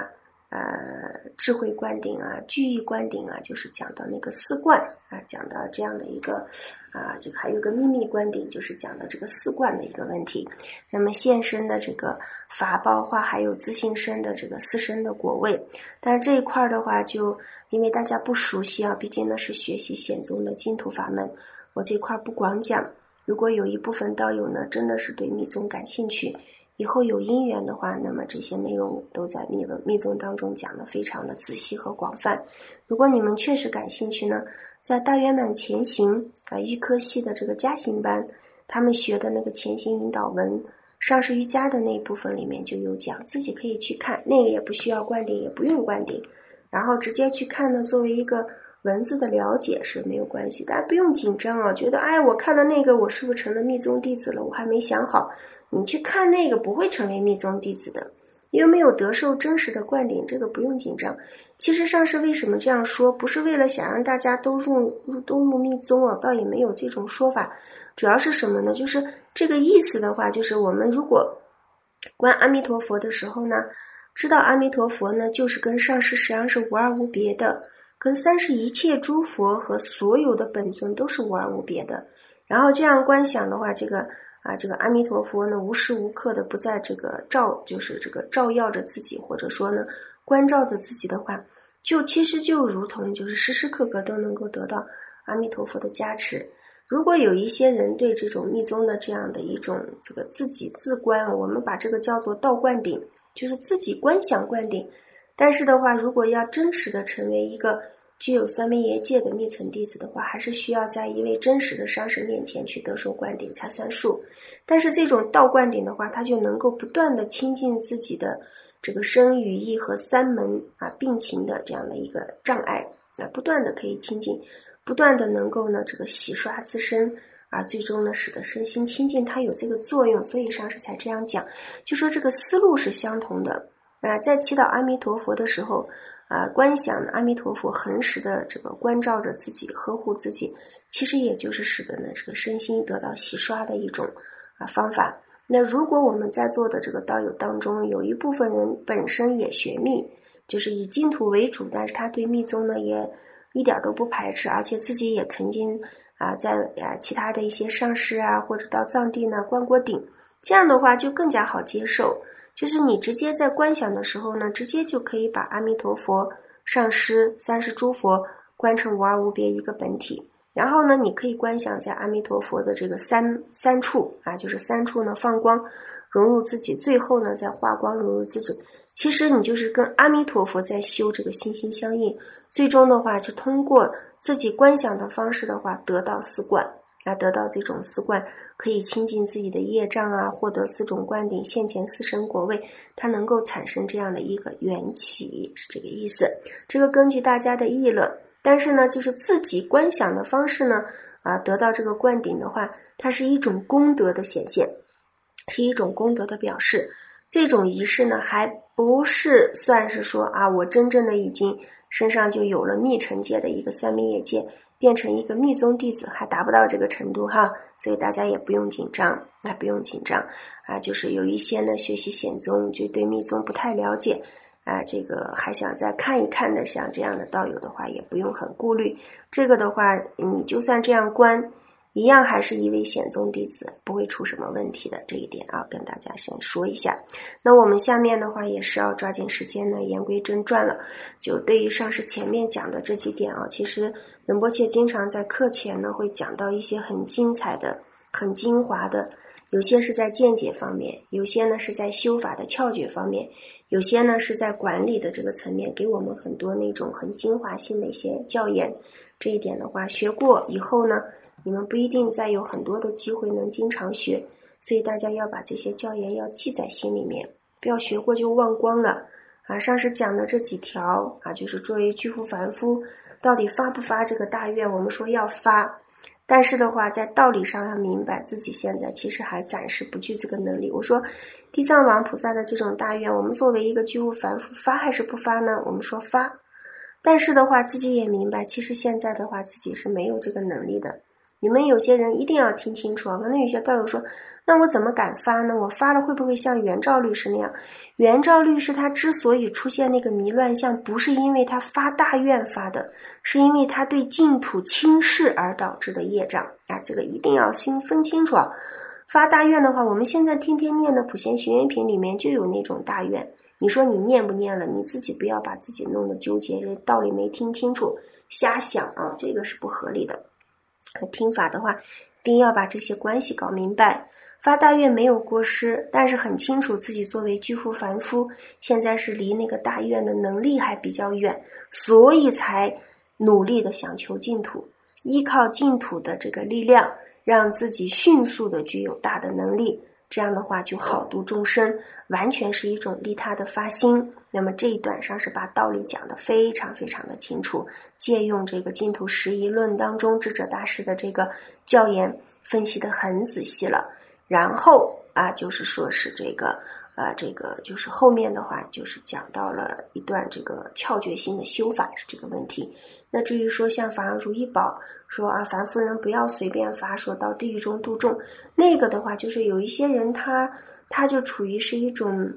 智慧灌顶啊、聚义灌顶啊，就是讲到那个四观啊，讲到这样的一个这个还有个秘密灌顶，就是讲到这个四观的一个问题。那么现身的这个法报化，还有自性身的这个四身的果位，但是这一块的话，就因为大家不熟悉啊，毕竟呢是学习显宗的净土法门，我这块不广讲。如果有一部分道友呢，真的是对密宗感兴趣，以后有因缘的话，那么这些内容都在密宗当中讲得非常的仔细和广泛。如果你们确实感兴趣呢，在大圆满前行预科系的这个加行班，他们学的那个前行引导文上师瑜伽的那一部分里面就有讲，自己可以去看，那个也不需要灌顶，也不用灌顶，然后直接去看呢，作为一个文字的了解是没有关系，大家不用紧张啊，觉得我看了那个我是不是成了密宗弟子了，我还没想好。你去看那个不会成为密宗弟子的，因为没有得受真实的灌顶，这个不用紧张。其实上师为什么这样说，不是为了想让大家都入密宗倒也没有这种说法。主要是什么呢？就是这个意思的话，就是我们如果观阿弥陀佛的时候呢，知道阿弥陀佛呢就是跟上师实际上是无二无别的，跟三世一切诸佛和所有的本尊都是无二无别的。然后这样观想的话，这个阿弥陀佛呢无时无刻的不在这个就是这个照耀着自己，或者说呢关照着自己的话，其实就如同就是时时刻刻都能够得到阿弥陀佛的加持。如果有一些人对这种密宗的这样的一种这个自己自观，我们把这个叫做道灌顶，就是自己观想灌顶。但是的话，如果要真实的成为一个具有三昧耶戒的密乘弟子的话，还是需要在一位真实的上师面前去得受灌顶才算数。但是这种道灌顶的话，它就能够不断的亲近自己的这个身语意和三门并行的这样的一个障碍不断的可以亲近，不断的能够呢这个洗刷自身最终呢使得身心清净，它有这个作用。所以上师才这样讲，就说这个思路是相同的在祈祷阿弥陀佛的时候观想阿弥陀佛恒时的这个关照着自己，呵护自己，其实也就是使得呢这个身心得到洗刷的一种方法。那如果我们在座的这个道友当中有一部分人本身也学密，就是以净土为主，但是他对密宗呢也一点都不排斥，而且自己也曾经在其他的一些上师或者到藏地呢观过顶，这样的话就更加好接受。就是你直接在观想的时候呢，直接就可以把阿弥陀佛、上师、三世诸佛观成无二无别一个本体。然后呢，你可以观想在阿弥陀佛的这个三处就是三处呢放光融入自己，最后呢再化光融入自己。其实你就是跟阿弥陀佛在修这个心心相印，最终的话就通过自己观想的方式的话得到四观得到这种四观，可以亲近自己的业障获得四种灌顶，现前四神果位，它能够产生这样的一个缘起，是这个意思。这个根据大家的议论，但是呢就是自己观想的方式呢得到这个灌顶的话，它是一种功德的显现，是一种功德的表示。这种仪式呢还不是算是说我真正的已经身上就有了密乘戒的一个三昧耶戒，变成一个密宗弟子，还达不到这个程度所以大家也不用紧张不用紧张就是有一些呢学习显宗就对密宗不太了解这个还想再看一看的，像这样的道友的话也不用很顾虑。这个的话你就算这样观一样还是一位显宗弟子，不会出什么问题的，这一点跟大家先说一下。那我们下面的话也是要抓紧时间呢言归正传了。就对于上师前面讲的这几点其实仁波切经常在课前呢会讲到一些很精彩的很精华的，有些是在见解方面，有些呢是在修法的窍诀方面，有些呢是在管理的这个层面，给我们很多那种很精华性的一些教研。这一点的话学过以后呢，你们不一定再有很多的机会能经常学，所以大家要把这些教研要记在心里面，不要学过就忘光了上师讲的这几条就是作为居服凡夫到底发不发这个大愿，我们说要发，但是的话在道理上要明白自己现在其实还暂时不具这个能力。我说地藏王菩萨的这种大愿，我们作为一个居服凡夫发还是不发呢？我们说发，但是的话自己也明白其实现在的话自己是没有这个能力的， 你们有些人一定要听清楚啊！可能有些道友说，那我怎么敢发呢？我发了会不会像元照律师那样？元照律师他之所以出现那个迷乱相，不是因为他发大愿发的，是因为他对净土轻视而导致的业障啊！这个一定要先分清楚啊！发大愿的话，我们现在天天念的普贤行愿品里面就有那种大愿。你说你念不念了？你自己不要把自己弄得纠结，这道理没听清楚，瞎想啊，这个是不合理的。听法的话，一定要把这些关系搞明白。发大愿没有过失，但是很清楚自己作为居夫凡夫，现在是离那个大愿的能力还比较远，所以才努力的想求净土，依靠净土的这个力量，让自己迅速的具有大的能力。这样的话就好度众生，完全是一种利他的发心。那么这一段上是把道理讲得非常非常的清楚，借用这个净土十一论当中智者大师的这个教言分析得很仔细了。然后就是说是这个就是后面的话就是讲到了一段这个窍诀心的修法是这个问题。那至于说像法上如意宝说凡夫人不要随便发，说到地狱中度众，那个的话就是有一些人他就处于是一种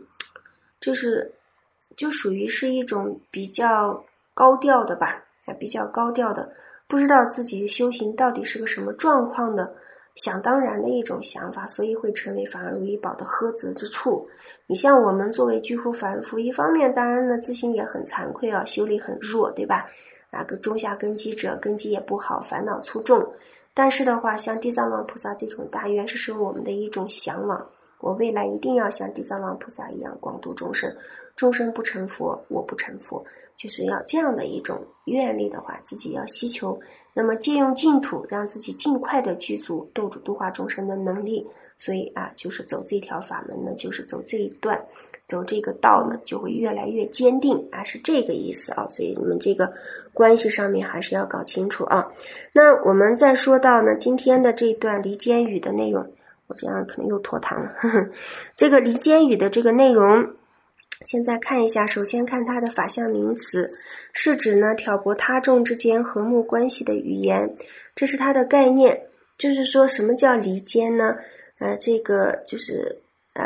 就属于是一种比较高调的吧，比较高调的，不知道自己修行到底是个什么状况的，想当然的一种想法，所以会成为法上如意宝的呵责之处。你像我们作为居夫凡夫，一方面当然呢自心也很惭愧啊，修力很弱，对吧？个中下根基者根基也不好，烦恼粗重。但是的话，像地藏王菩萨这种大愿，这是我们的一种向往。我未来一定要像地藏王菩萨一样广度众生，众生不成佛，我不成佛，就是要这样的一种愿力的话，自己要希求。那么借用净土，让自己尽快的具足度主度化众生的能力。所以就是走这条法门呢，就是走这一段，走这个道呢，就会越来越坚定是这个意思所以你们这个关系上面还是要搞清楚那我们再说到呢，今天的这一段离间语的内容，我这样可能又拖堂了。这个离间语的这个内容，现在看一下，首先看它的法相名词，是指呢挑拨他众之间和睦关系的语言，这是它的概念。就是说什么叫离间呢？这个就是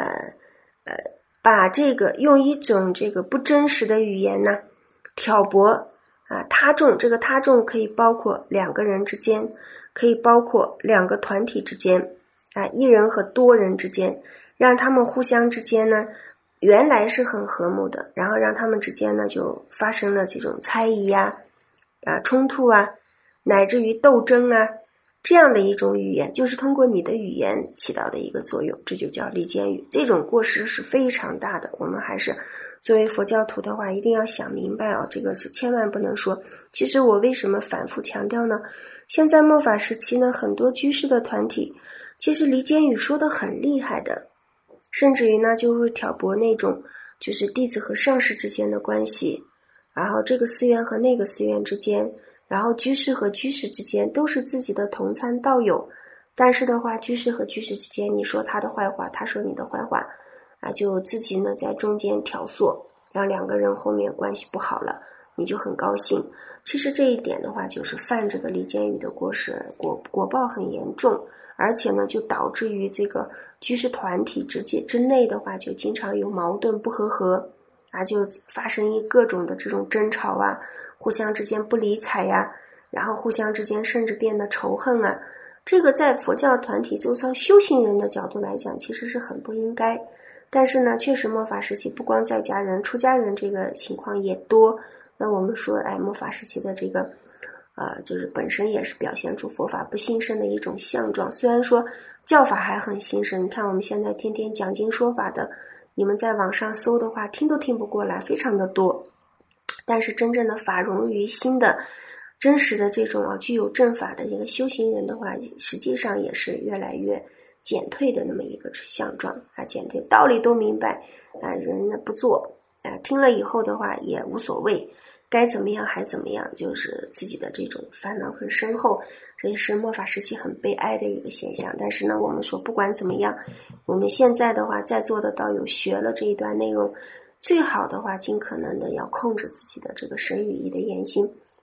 把这个用一种这个不真实的语言呢挑拨他众，这个他众可以包括两个人之间，可以包括两个团体之间一人和多人之间，让他们互相之间呢原来是很和睦的，然后让他们之间呢就发生了这种猜疑冲突乃至于斗争这样的一种语言，就是通过你的语言起到的一个作用，这就叫离间语。这种过失是非常大的，我们还是作为佛教徒的话一定要想明白这个是千万不能说。其实我为什么反复强调呢？现在末法时期呢，很多居士的团体其实离间语说得很厉害的，甚至于呢就会挑拨那种就是弟子和上师之间的关系，然后这个寺院和那个寺院之间，然后居士和居士之间都是自己的同参道友，但是的话居士和居士之间，你说他的坏话，他说你的坏话就自己呢在中间挑唆，让两个人后面关系不好了，你就很高兴。其实这一点的话就是犯这个离间语的过失，果报很严重，而且呢就导致于这个居士团体之内的话就经常有矛盾不和就发生各种的这种争吵互相之间不理睬然后互相之间甚至变得仇恨这个在佛教团体就从修行人的角度来讲其实是很不应该。但是呢确实末法时期不光在家人，出家人这个情况也多。那我们说末法时期的这个就是本身也是表现出佛法不兴盛的一种相状。虽然说教法还很兴盛，你看我们现在天天讲经说法的，你们在网上搜的话听都听不过来，非常的多。但是真正的法融于心的真实的这种具有正法的这个修行人的话，实际上也是越来越减退的那么一个相状减退，道理都明白人呢不做听了以后的话也无所谓，该怎么样还怎么样，就是自己的这种烦恼很深厚，这也是末法时期很悲哀的一个现象。但是呢我们说不管怎么样，我们现在的话在座的道友学了这一段内容，最好的话尽可能的要控制自己的这个身语意的言行，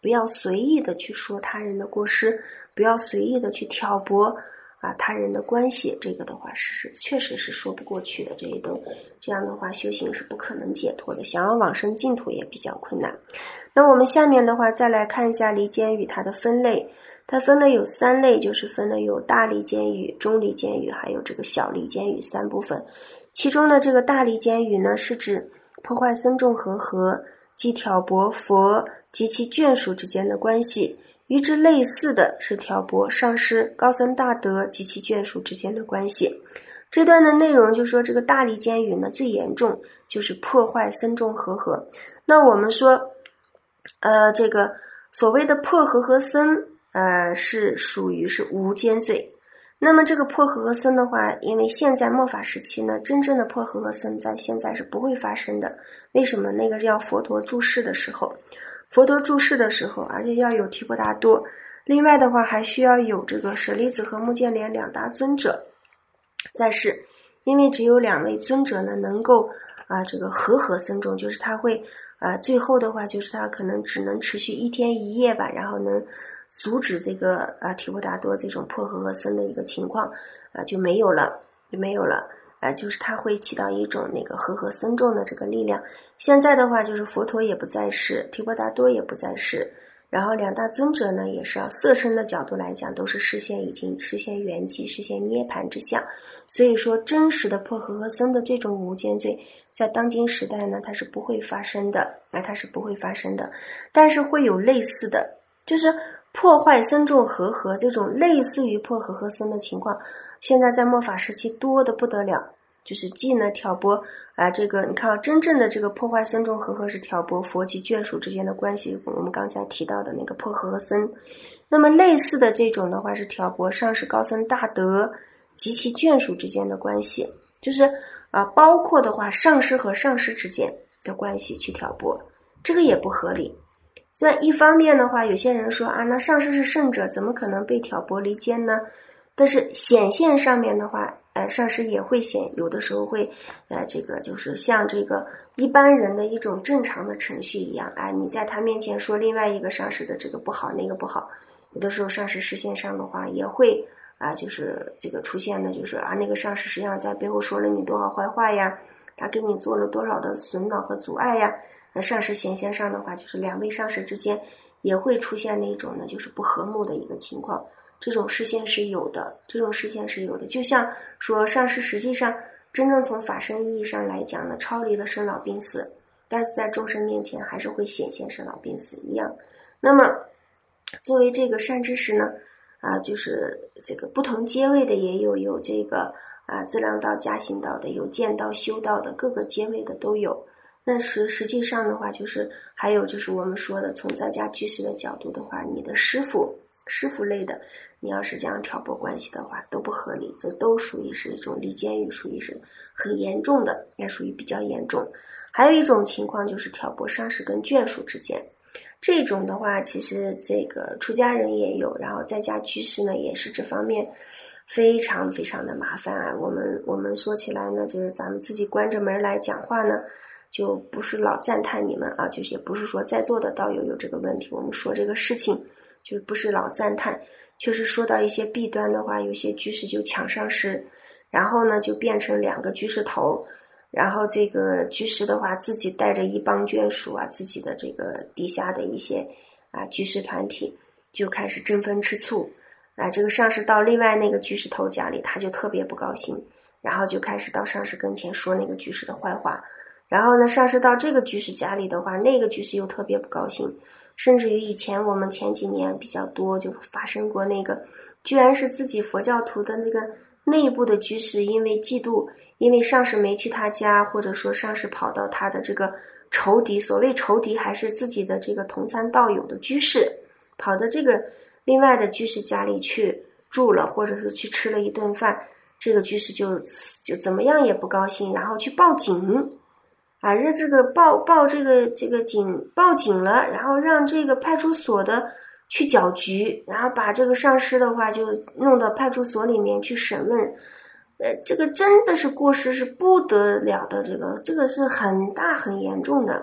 不要随意的去说他人的过失，不要随意的去挑拨他人的关系，这个的话确实是说不过去的，这样的话修行是不可能解脱的，想要往生净土也比较困难。那我们下面的话再来看一下离间语它的分类，它分了有3类，就是分了有大离间语、中离间语还有这个小离间语3部分。其中的这个大离间语呢，是指破坏僧众和合，即挑拨佛及其眷属之间的关系。与之类似的是挑拨上师、高僧大德及其眷属之间的关系。这段的内容就说这个大离间语呢最严重，就是破坏僧众和合。那我们说这个所谓的破和合僧是属于是无间罪。那么这个破和合僧的话，因为现在末法时期呢，真正的破和合僧在现在是不会发生的。为什么？那个要佛陀住世的时候，而且要有提婆达多，另外的话还需要有这个舍利子和目犍连2大尊者在世，因为只有2位尊者呢能够这个合僧众，就是他会最后的话就是他可能只能持续1天1夜吧，然后能阻止这个提婆达多这种破和合僧的一个情况就没有了，就是它会起到一种那个和僧众的这个力量。现在的话就是佛陀也不在世，提婆达多也不在世，然后2大尊者呢也是色身的角度来讲都是已经实现圆寂，实现涅槃之相。所以说真实的破和合僧的这种无间罪在当今时代呢它是不会发生的，但是会有类似的，就是破坏僧众和合这种类似于破和合僧的情况，现在在末法时期多得不得了。就是既呢挑拨这个你看真正的这个破坏僧众和合是挑拨佛及眷属之间的关系，我们刚才提到的那个破和合僧。那么类似的这种的话是挑拨上师高僧大德及其眷属之间的关系，就是包括的话上师和上师之间的关系去挑拨，这个也不合理。虽然一方面的话有些人说那上师是圣者，怎么可能被挑拨离间呢？但是显现上面的话上师也会有的时候会这个就是像这个一般人的一种正常的程序一样你在他面前说另外一个上师的这个不好那个不好，有的时候上师视线上的话也会就是这个出现的就是那个上师实际上在背后说了你多少坏话呀，他给你做了多少的损恼和阻碍呀。那上师显现上的话就是2位上师之间也会出现那种呢就是不和睦的一个情况，这种视线是有的，就像说上师实际上真正从法身意义上来讲呢超离了生老病死，但是在众生面前还是会显现生老病死一样。那么作为这个善知识呢就是这个不同阶位的也有这个资粮道加行道的，有见道修道的，各个阶位的都有。那实际上的话就是还有就是我们说的从在家居士的角度的话，你的师父类的你要是这样挑拨关系的话都不合理，这都属于是一种离间语，属于是很严重的，也属于比较严重。还有一种情况就是挑拨上师跟眷属之间，这种的话其实这个出家人也有，然后在家居士呢也是这方面非常非常的麻烦我们说起来呢就是咱们自己关着门来讲话呢就不是老赞叹你们就是也不是说在座的道友有这个问题，我们说这个事情就不是老赞叹，确实说到一些弊端的话，有些居士就抢上师，然后呢就变成2个居士头，然后这个居士的话自己带着一帮眷属自己的这个底下的一些居士团体就开始争风吃醋这个上师到另外那个居士头家里他就特别不高兴，然后就开始到上师跟前说那个居士的坏话，然后呢上师到这个居士家里的话，那个居士又特别不高兴，甚至于以前我们前几年比较多就发生过那个居然是自己佛教徒的那个内部的居士因为嫉妒，因为上师没去他家，或者说上师跑到他的这个仇敌，所谓仇敌还是自己的这个同参道友的居士，跑到这个另外的居士家里去住了，或者是去吃了一顿饭，这个居士就怎么样也不高兴，然后去报警让这个报这个警报警了，然后让这个派出所的去搅局，然后把这个上师的话就弄到派出所里面去审问。这个真的是过失是不得了的，这个是很大很严重的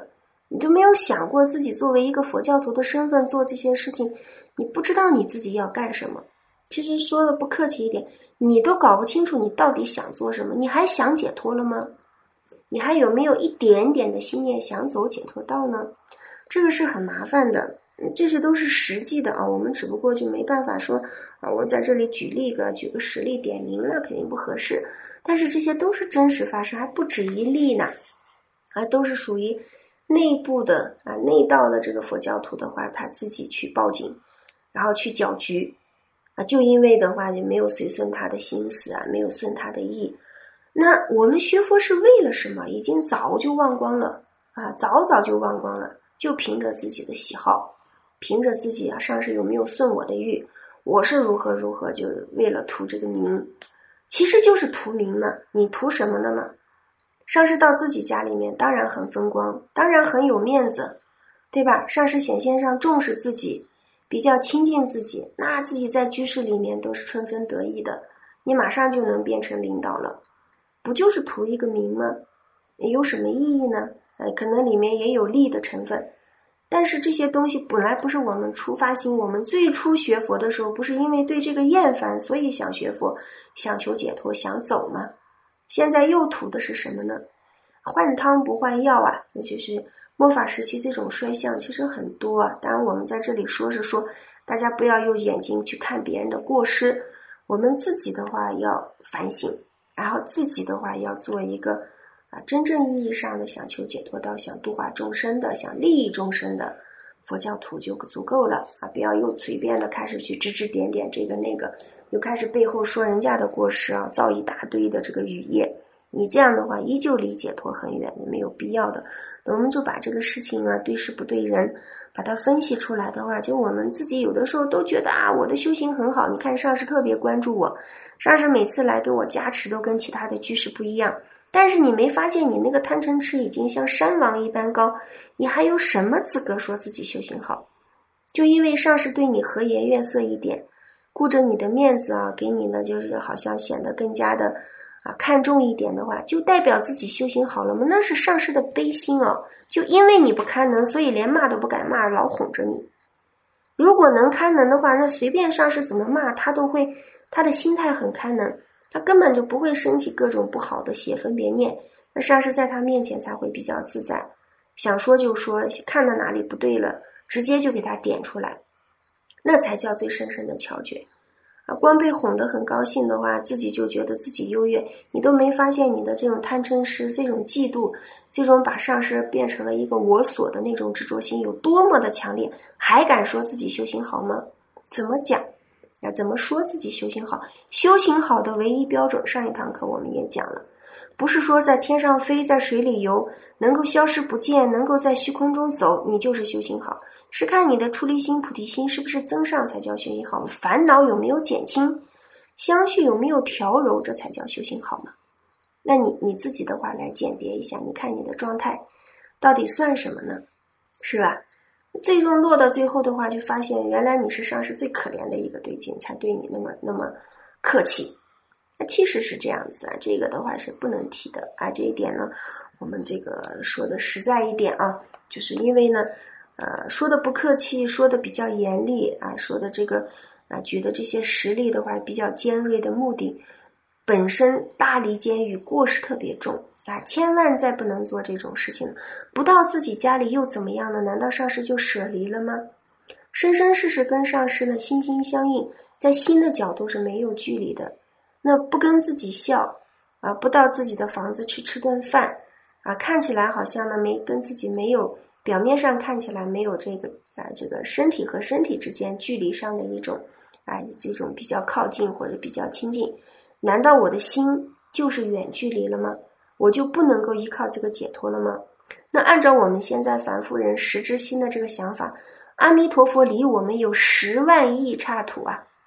你就没有想过自己作为一个佛教徒的身份做这些事情，你不知道你自己要干什么。其实说的不客气一点，你都搞不清楚你到底想做什么，你还想解脱了吗？你还有没有一点点的心念想走解脱道呢？这个是很麻烦的，这些都是实际的啊，我们只不过就没办法说啊，我在这里举个实例点名，那肯定不合适。但是这些都是真实发生，还不止一例呢，都是属于内部的内道的这个佛教徒的话，他自己去报警，然后去搅局就因为的话就没有随顺他的心思没有顺他的意。那我们学佛是为了什么？已经早就忘光了早就忘光了，就凭着自己的喜好，凭着自己上师有没有顺我的欲，我是如何如何，就为了图这个名，其实就是图名嘛。你图什么呢嘛？上师到自己家里面当然很风光，当然很有面子，对吧？上师显现上重视自己，比较亲近自己，那自己在居士里面都是春风得意的，你马上就能变成领导了，不就是图一个名吗？有什么意义呢？可能里面也有利的成分，但是这些东西本来不是我们出发心，我们最初学佛的时候不是因为对这个厌烦所以想学佛，想求解脱，想走吗？现在又图的是什么呢？换汤不换药那就是末法时期这种衰相其实很多当然我们在这里说是说大家不要用眼睛去看别人的过失，我们自己的话要反省，然后自己的话要做一个真正意义上的想求解脱道，想度化众生的，想利益众生的佛教徒就足够了不要又随便的开始去指指点点这个那个，又开始背后说人家的过失造一大堆的这个语业，你这样的话依旧离解脱很远，没有必要的。我们就把这个事情对事不对人把它分析出来的话，就我们自己有的时候都觉得我的修行很好，你看上师特别关注我，上师每次来给我加持都跟其他的居士不一样，但是你没发现你那个贪嗔痴已经像山王一般高，你还有什么资格说自己修行好？就因为上师对你和颜悦色一点，顾着你的面子给你呢就是好像显得更加的看重一点的话，就代表自己修行好了吗？那是上师的悲心就因为你不堪能，所以连骂都不敢骂，老哄着你。如果能堪能的话，那随便上师怎么骂他都会，他的心态很堪能，他根本就不会升起各种不好的邪分别念，那上师在他面前才会比较自在，想说就说，看到哪里不对了直接就给他点出来，那才叫最深深的巧觉光被哄得很高兴的话，自己就觉得自己优越，你都没发现你的这种贪嗔痴，这种嫉妒，这种把上师变成了一个我所的那种执着心有多么的强烈，还敢说自己修行好吗？怎么讲怎么说自己修行好？修行好的唯一标准，上一堂课我们也讲了，不是说在天上飞，在水里游，能够消失不见，能够在虚空中走，你就是修行好，是看你的出离心、菩提心是不是增上才叫修行好，烦恼有没有减轻，相续有没有调柔，这才叫修行好嘛。那你自己的话来鉴别一下，你看你的状态到底算什么呢？是吧？最终落到最后的话，就发现原来你是上师最可怜的一个对境，才对你那么客气。其实是这样子这个的话是不能提的这一点呢，我们这个说的实在一点就是因为呢说的不客气，说的比较严厉说的这个举的这些实例的话比较尖锐的目的，本身大离间与过失特别重千万再不能做这种事情，不到自己家里又怎么样呢？难道上师就舍离了吗？生生世世跟上师呢心心相印，在心的角度是没有距离的，那不跟自己笑不到自己的房子去吃顿饭看起来好像呢没跟自己没有，表面上看起来没有这个这个身体和身体之间距离上的一种这种比较靠近或者比较亲近，难道我的心就是远距离了吗？我就不能够依靠这个解脱了吗？那按照我们现在凡夫人识之心的这个想法，阿弥陀佛离我们有10万亿刹土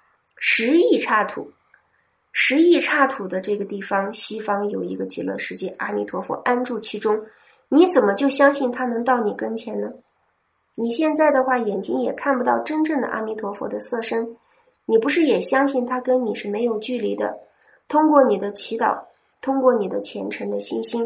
10亿刹土，10亿刹土的这个地方，西方有一个极乐世界，阿弥陀佛安住其中，你怎么就相信他能到你跟前呢？你现在的话眼睛也看不到真正的阿弥陀佛的色身，你不是也相信他跟你是没有距离的？通过你的祈祷，通过你的虔诚的信心，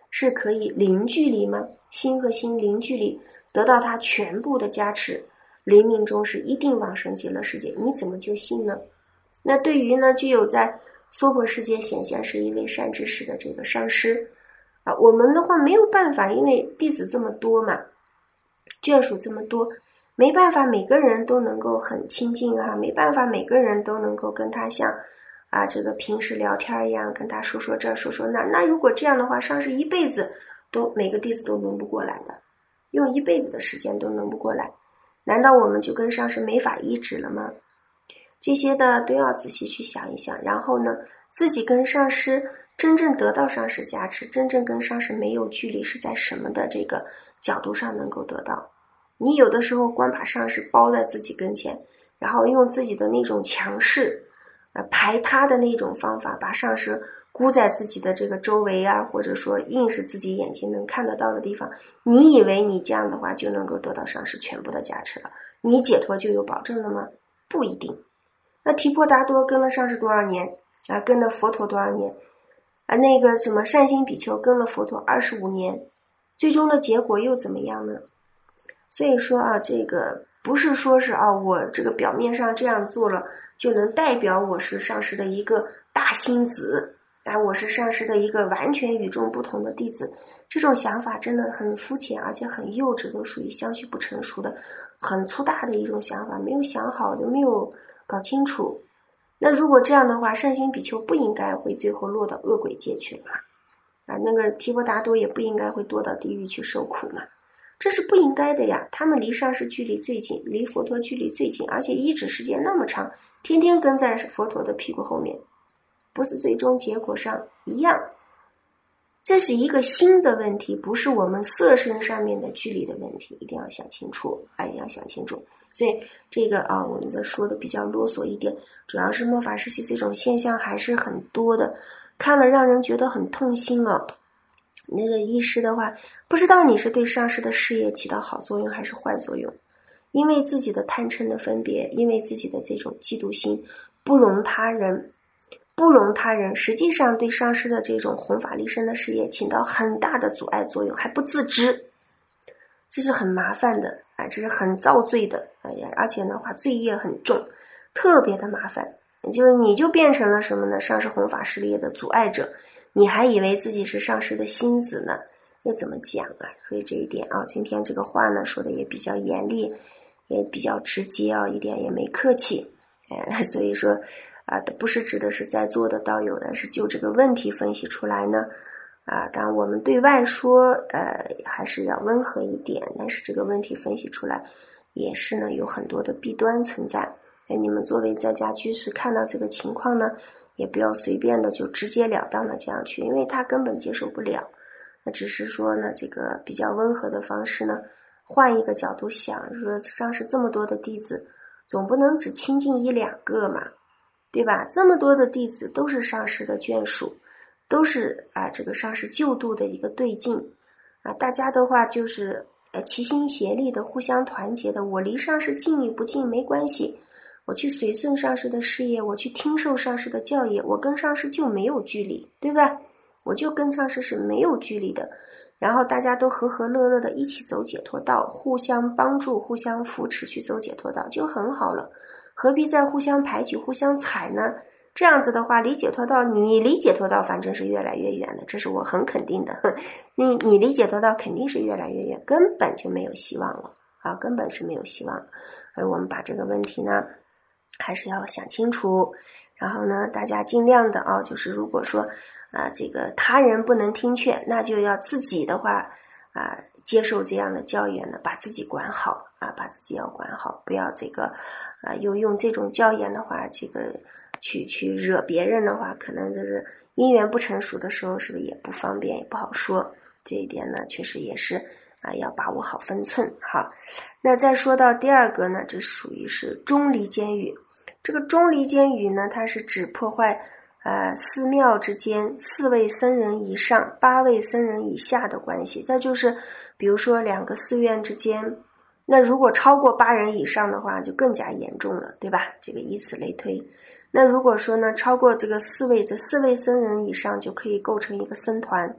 是可以零距离吗？心和心零距离得到它全部的加持，临命终时一定往生极乐世界，你怎么就信呢？那对于呢具有在娑婆世界显现是一位善知识的这个上师啊，我们的话没有办法，因为弟子这么多嘛，眷属这么多，没办法每个人都能够很亲近啊，没办法每个人都能够跟他像这个平时聊天一样跟他说说这说说那。那如果这样的话，上师一辈子都每个弟子都轮不过来的，用一辈子的时间都轮不过来，难道我们就跟上师没法医治了吗？这些的都要仔细去想一想，然后呢自己跟上师真正得到上师加持，真正跟上师没有距离是在什么的这个角度上能够得到。你有的时候光把上师包在自己跟前，然后用自己的那种强势排他的那种方法把上师箍在自己的这个周围啊，或者说硬是自己眼睛能看得到的地方，你以为你这样的话就能够得到上师全部的加持了，你解脱就有保证了吗？不一定。那提婆达多跟了上师多少年啊？跟了佛陀多少年啊？那个什么善心比丘跟了佛陀25年，最终的结果又怎么样呢？所以说啊，这个不是说是我这个表面上这样做了就能代表我是上师的一个大星子我是上师的一个完全与众不同的弟子，这种想法真的很肤浅，而且很幼稚，都属于相续不成熟的很粗大的一种想法，没有想好的，没有搞清楚。那如果这样的话，善心比丘不应该会最后落到恶鬼界去嘛？那个提婆达多也不应该会堕到地狱去受苦嘛？这是不应该的呀，他们离上师距离最近，离佛陀距离最近，而且依止时间那么长，天天跟在佛陀的屁股后面，不是最终结果上一样。这是一个心的问题，不是我们色身上面的距离的问题，一定要想清楚一定要想清楚。所以这个我们这说的比较啰嗦一点，主要是末法时期这种现象还是很多的，看了让人觉得很痛心那个医师的话，不知道你是对上师的事业起到好作用还是坏作用，因为自己的贪嗔的分别，因为自己的这种嫉妒心，不容他人，实际上对上师的这种弘法利生的事业起到很大的阻碍作用，还不自知，这是很麻烦的这是很造罪的而且的话罪业很重，特别的麻烦。就是你就变成了什么呢？上师弘法事业的阻碍者，你还以为自己是上师的心子呢，要怎么讲所以这一点今天这个话呢说的也比较严厉，也比较直接一点也没客气所以说不是指的是在座的道友呢，是就这个问题分析出来呢当然我们对外说还是要温和一点，但是这个问题分析出来也是呢有很多的弊端存在。你们作为在家居士看到这个情况呢，也不要随便的就直截了当的这样去，因为他根本接受不了。那只是说呢这个比较温和的方式呢，换一个角度想，说上师这么多的弟子，总不能只亲近一两个嘛，对吧？这么多的弟子都是上师的眷属，都是这个上师救度的一个对境大家的话就是齐心协力的，互相团结的，我离上师近与不近没关系，我去随顺上师的事业，我去听受上师的教业，我跟上师就没有距离，对吧？我就跟上师是没有距离的，然后大家都和和乐乐的一起走解脱道，互相帮助，互相扶持去走解脱道就很好了，何必再互相排挤互相踩呢？这样子的话离解脱道，你离解脱道反正是越来越远的，这是我很肯定的你离解脱道肯定是越来越远，根本就没有希望了根本是没有希望了。所以我们把这个问题呢还是要想清楚，然后呢大家尽量的就是如果说这个他人不能听劝，那就要自己的话接受这样的教言呢，把自己管好把自己要管好，不要这个又用这种教言的话这个去惹别人的话，可能就是因缘不成熟的时候是不是也不方便，也不好说。这一点呢确实也是要把握好分寸那再说到第二个呢，这属于是钟离间语。这个钟离间语呢，它是指破坏寺庙之间4位僧人以上8位僧人以下的关系。再就是比如说2个寺院之间，那如果超过8人以上的话就更加严重了，对吧？这个以此类推。那如果说呢超过这个4位僧人以上就可以构成一个僧团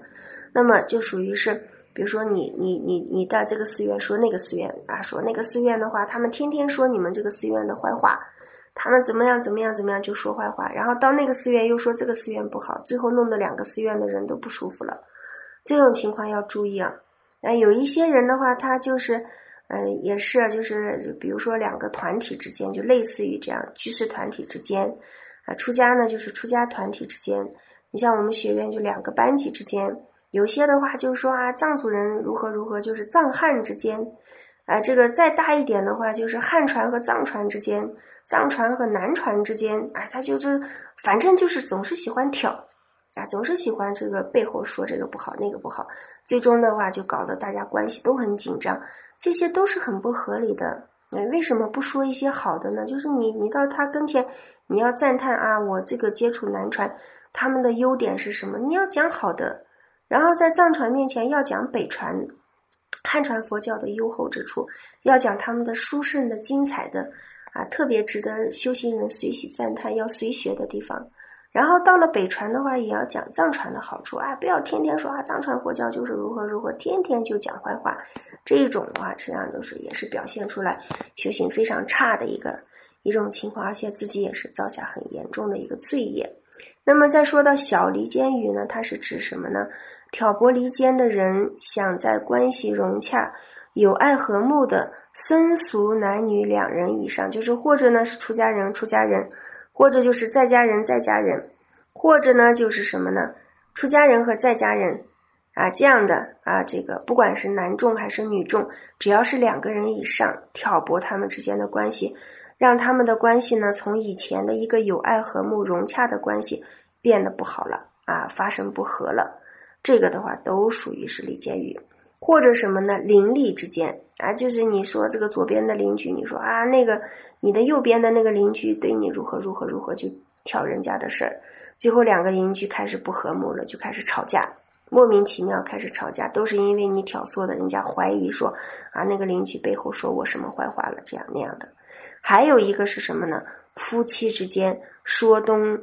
那么就属于是，比如说你到这个寺院说那个寺院啊，说那个寺院的话，他们天天说你们这个寺院的坏话，他们怎么样就说坏话，然后到那个寺院又说这个寺院不好，最后弄得2个寺院的人都不舒服了。这种情况要注意啊。有一些人的话，他就是也是就是比如说2个团体之间，就类似于这样居士团体之间出家呢就是出家团体之间，你像我们学院就2个班级之间，有些的话就是说藏族人如何如何，就是藏汉之间这个再大一点的话就是汉传和藏传之间，藏传和南传之间他就是反正就是总是喜欢挑总是喜欢这个背后说这个不好那个不好，最终的话就搞得大家关系都很紧张，这些都是很不合理的。为什么不说一些好的呢？就是你到他跟前，你要赞叹我这个接触南传他们的优点是什么，你要讲好的，然后在藏传面前要讲北传汉传佛教的优厚之处，要讲他们的殊胜的精彩的特别值得修行人随喜赞叹要随学的地方。然后到了北传的话，也要讲藏传的好处不要天天说藏传佛教就是如何如何，天天就讲坏话，这一种的话实际上就是也是表现出来修行非常差的一种情况，而且自己也是造下很严重的一个罪业。那么再说到小离间语呢，它是指什么呢？挑拨离间的人想在关系融洽有爱和睦的僧俗男女2人以上，就是或者呢是出家人，或者就是在家人，或者呢就是什么呢？出家人和在家人这样的这个不管是男众还是女众，只要是2个人以上，挑拨他们之间的关系，让他们的关系呢从以前的一个有爱和睦融洽的关系变得不好了发生不和了，这个的话都属于是离间语。或者什么呢？邻里之间就是你说这个左边的邻居，你说那个你的右边的那个邻居对你如何如何如何，就挑人家的事儿，最后2个邻居开始不和睦了，就开始吵架，莫名其妙开始吵架，都是因为你挑唆的，人家怀疑说那个邻居背后说我什么坏话了，这样那样的。还有一个是什么呢？夫妻之间说东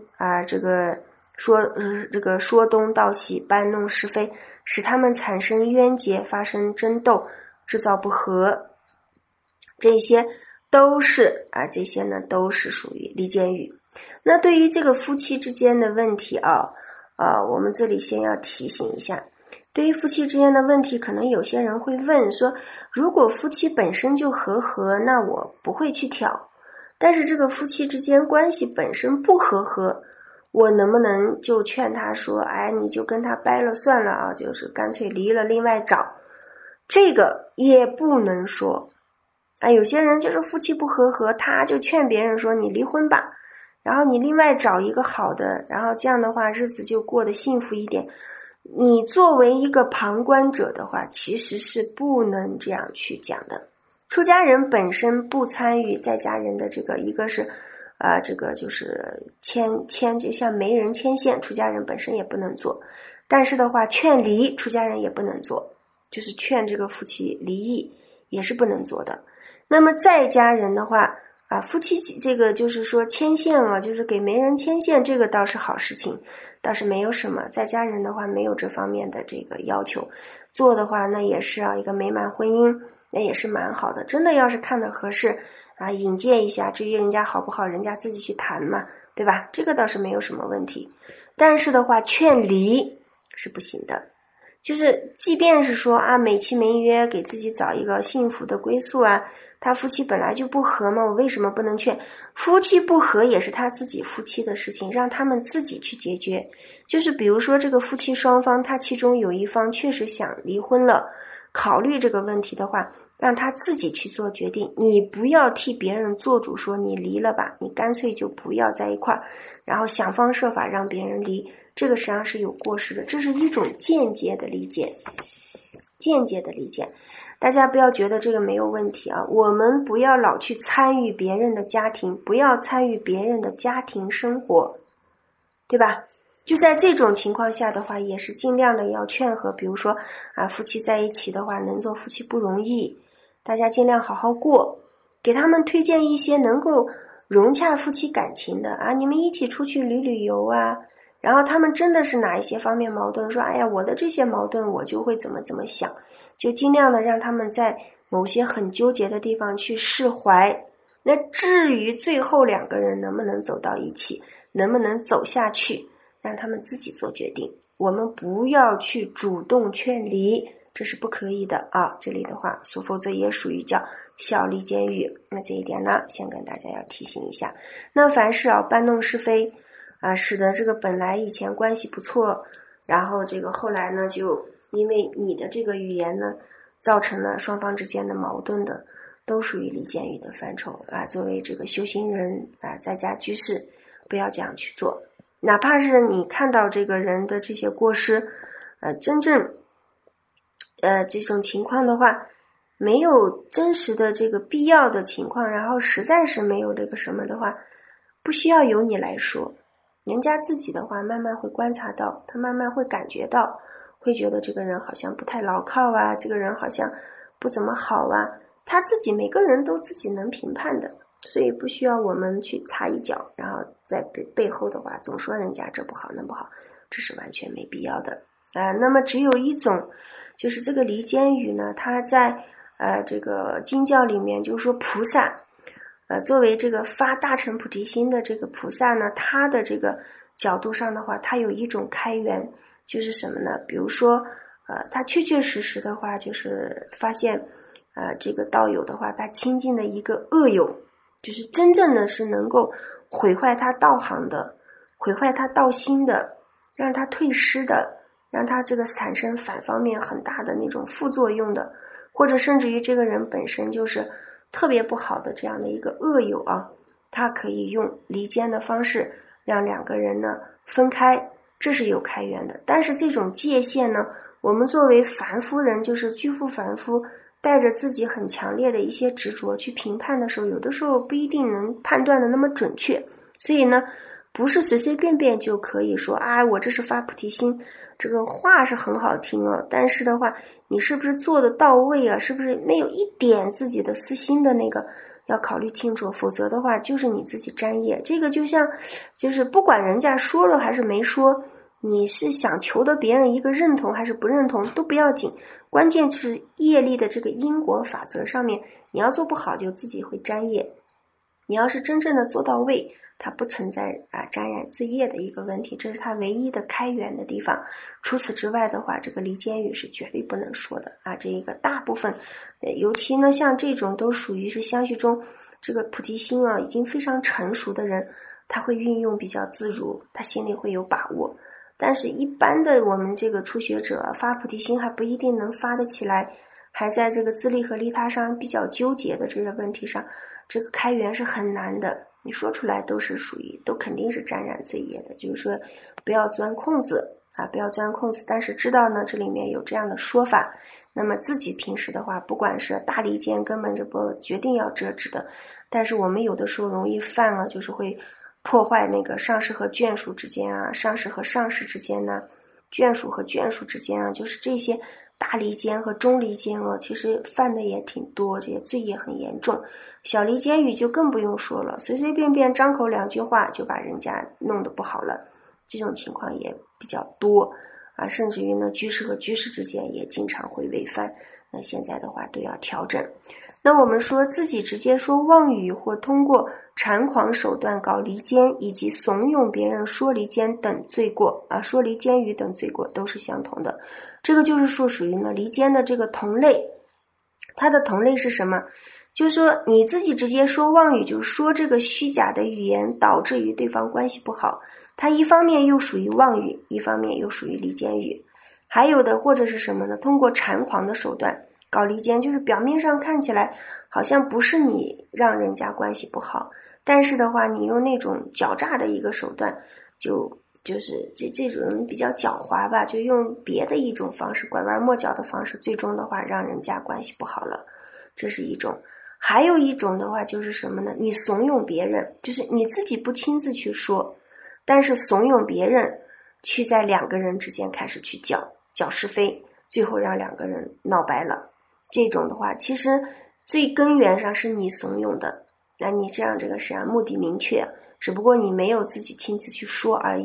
说东道西，搬弄是非，使他们产生冤结，发生争斗，制造不和，这些都是这些呢都是属于离间语。那对于这个夫妻之间的问题我们这里先要提醒一下，对于夫妻之间的问题，可能有些人会问说，如果夫妻本身就和，那我不会去挑，但是这个夫妻之间关系本身不和，我能不能就劝他说你就跟他掰了算了就是干脆离了另外找，这个也不能说有些人就是夫妻不和，他就劝别人说你离婚吧，然后你另外找一个好的，然后这样的话日子就过得幸福一点。你作为一个旁观者的话，其实是不能这样去讲的。出家人本身不参与在家人的这个，一个是这个就是牵就像媒人牵线，出家人本身也不能做，但是的话劝离出家人也不能做，就是劝这个夫妻离异也是不能做的。那么在家人的话夫妻这个就是说牵线就是给媒人牵线，这个倒是好事情，倒是没有什么，在家人的话没有这方面的这个要求，做的话那也是一个美满婚姻，那也是蛮好的。真的要是看得合适引荐一下，至于人家好不好，人家自己去谈嘛，对吧？这个倒是没有什么问题。但是的话劝离是不行的，就是即便是说美其名曰给自己找一个幸福的归宿他夫妻本来就不和嘛，我为什么不能劝？夫妻不和也是他自己夫妻的事情，让他们自己去解决。就是比如说这个夫妻双方，他其中有一方确实想离婚了，考虑这个问题的话，让他自己去做决定，你不要替别人做主，说你离了吧，你干脆就不要在一块儿，然后想方设法让别人离，这个实际上是有过失的，这是一种间接的理解。大家不要觉得这个没有问题我们不要老去参与别人的家庭，不要参与别人的家庭生活，对吧？就在这种情况下的话，也是尽量的要劝和，比如说夫妻在一起的话，能做夫妻不容易，大家尽量好好过，给他们推荐一些能够融洽夫妻感情的你们一起出去旅游然后他们真的是哪一些方面矛盾，说哎呀我的这些矛盾我就会怎么想，就尽量的让他们在某些很纠结的地方去释怀。那至于最后两个人能不能走到一起，能不能走下去，让他们自己做决定，我们不要去主动劝离，这是不可以的啊。这里的话否则也属于叫小离间语，那这一点呢先跟大家要提醒一下。那凡事搬弄是非使得这个本来以前关系不错，然后这个后来呢就因为你的这个语言呢造成了双方之间的矛盾的，都属于离间语的范畴作为这个修行人在家居士不要这样去做。哪怕是你看到这个人的这些过失真正这种情况的话，没有真实的这个必要的情况，然后实在是没有这个什么的话，不需要由你来说，人家自己的话慢慢会观察到，他慢慢会感觉到，会觉得这个人好像不太牢靠这个人好像不怎么好他自己每个人都自己能评判的，所以不需要我们去插一脚，然后在背后的话总说人家这不好那不好，这是完全没必要的那么只有一种，就是这个离间语呢，它在这个经教里面就是说菩萨作为这个发大乘菩提心的这个菩萨呢，他的这个角度上的话，他有一种开源，就是什么呢？比如说他确确实实的话就是发现这个道友的话，他亲近的一个恶友，就是真正的是能够毁坏他道行的，毁坏他道心的，让他退失的，让他这个产生反方面很大的那种副作用的，或者甚至于这个人本身就是特别不好的这样的一个恶友他可以用离间的方式让两个人呢分开，这是有开源的。但是这种界限呢，我们作为凡夫人，就是居夫凡夫，带着自己很强烈的一些执着去评判的时候，有的时候不一定能判断的那么准确，所以呢不是随随便便就可以说我这是发菩提心，这个话是很好听但是的话你是不是做得到位是不是没有一点自己的私心的那个要考虑清楚，否则的话就是你自己沾业。这个就像就是不管人家说了还是没说，你是想求得别人一个认同还是不认同都不要紧，关键就是业力的这个因果法则上面，你要做不好就自己会沾业，你要是真正的做到位，它不存在沾染罪业的一个问题，这是它唯一的开源的地方。除此之外的话，这个离间语是绝对不能说的这一个大部分尤其呢像这种都属于是相续中这个菩提心已经非常成熟的人，他会运用比较自如，他心里会有把握。但是一般的我们这个初学者发菩提心还不一定能发得起来，还在这个自利和利他上比较纠结的这个问题上，这个开源是很难的，你说出来都是属于都肯定是沾染罪业的。就是说不要钻空子不要钻空子，但是知道呢这里面有这样的说法，那么自己平时的话不管是大离间根本就不决定要遮止的，但是我们有的时候容易犯了，就是会破坏那个上师和眷属之间上师和上师之间呢，眷属和眷属之间就是这些大离间和中离间其实犯的也挺多，这些罪业很严重。小离间语就更不用说了，随随便便张口两句话就把人家弄得不好了，这种情况也比较多甚至于呢居士和居士之间也经常会违犯，那现在的话都要调整。那我们说自己直接说妄语，或通过谄狂手段搞离间，以及怂恿别人说离间等罪过说离间语等罪过都是相同的。这个就是说属于呢离间的这个同类。它的同类是什么？就是说你自己直接说妄语，就是说这个虚假的语言导致于对方关系不好，它一方面又属于妄语，一方面又属于离间语。还有的或者是什么呢？通过谄狂的手段搞离间，就是表面上看起来好像不是你让人家关系不好，但是的话你用那种狡诈的一个手段，就是这种人比较狡猾吧，就用别的一种方式，拐弯抹角的方式，最终的话让人家关系不好了，这是一种。还有一种的话就是什么呢？你怂恿别人，就是你自己不亲自去说，但是怂恿别人去在两个人之间开始去搅是非，最后让两个人闹掰了。这种的话其实最根源上是你怂恿的，那你这样这个实际上目的明确，只不过你没有自己亲自去说而已。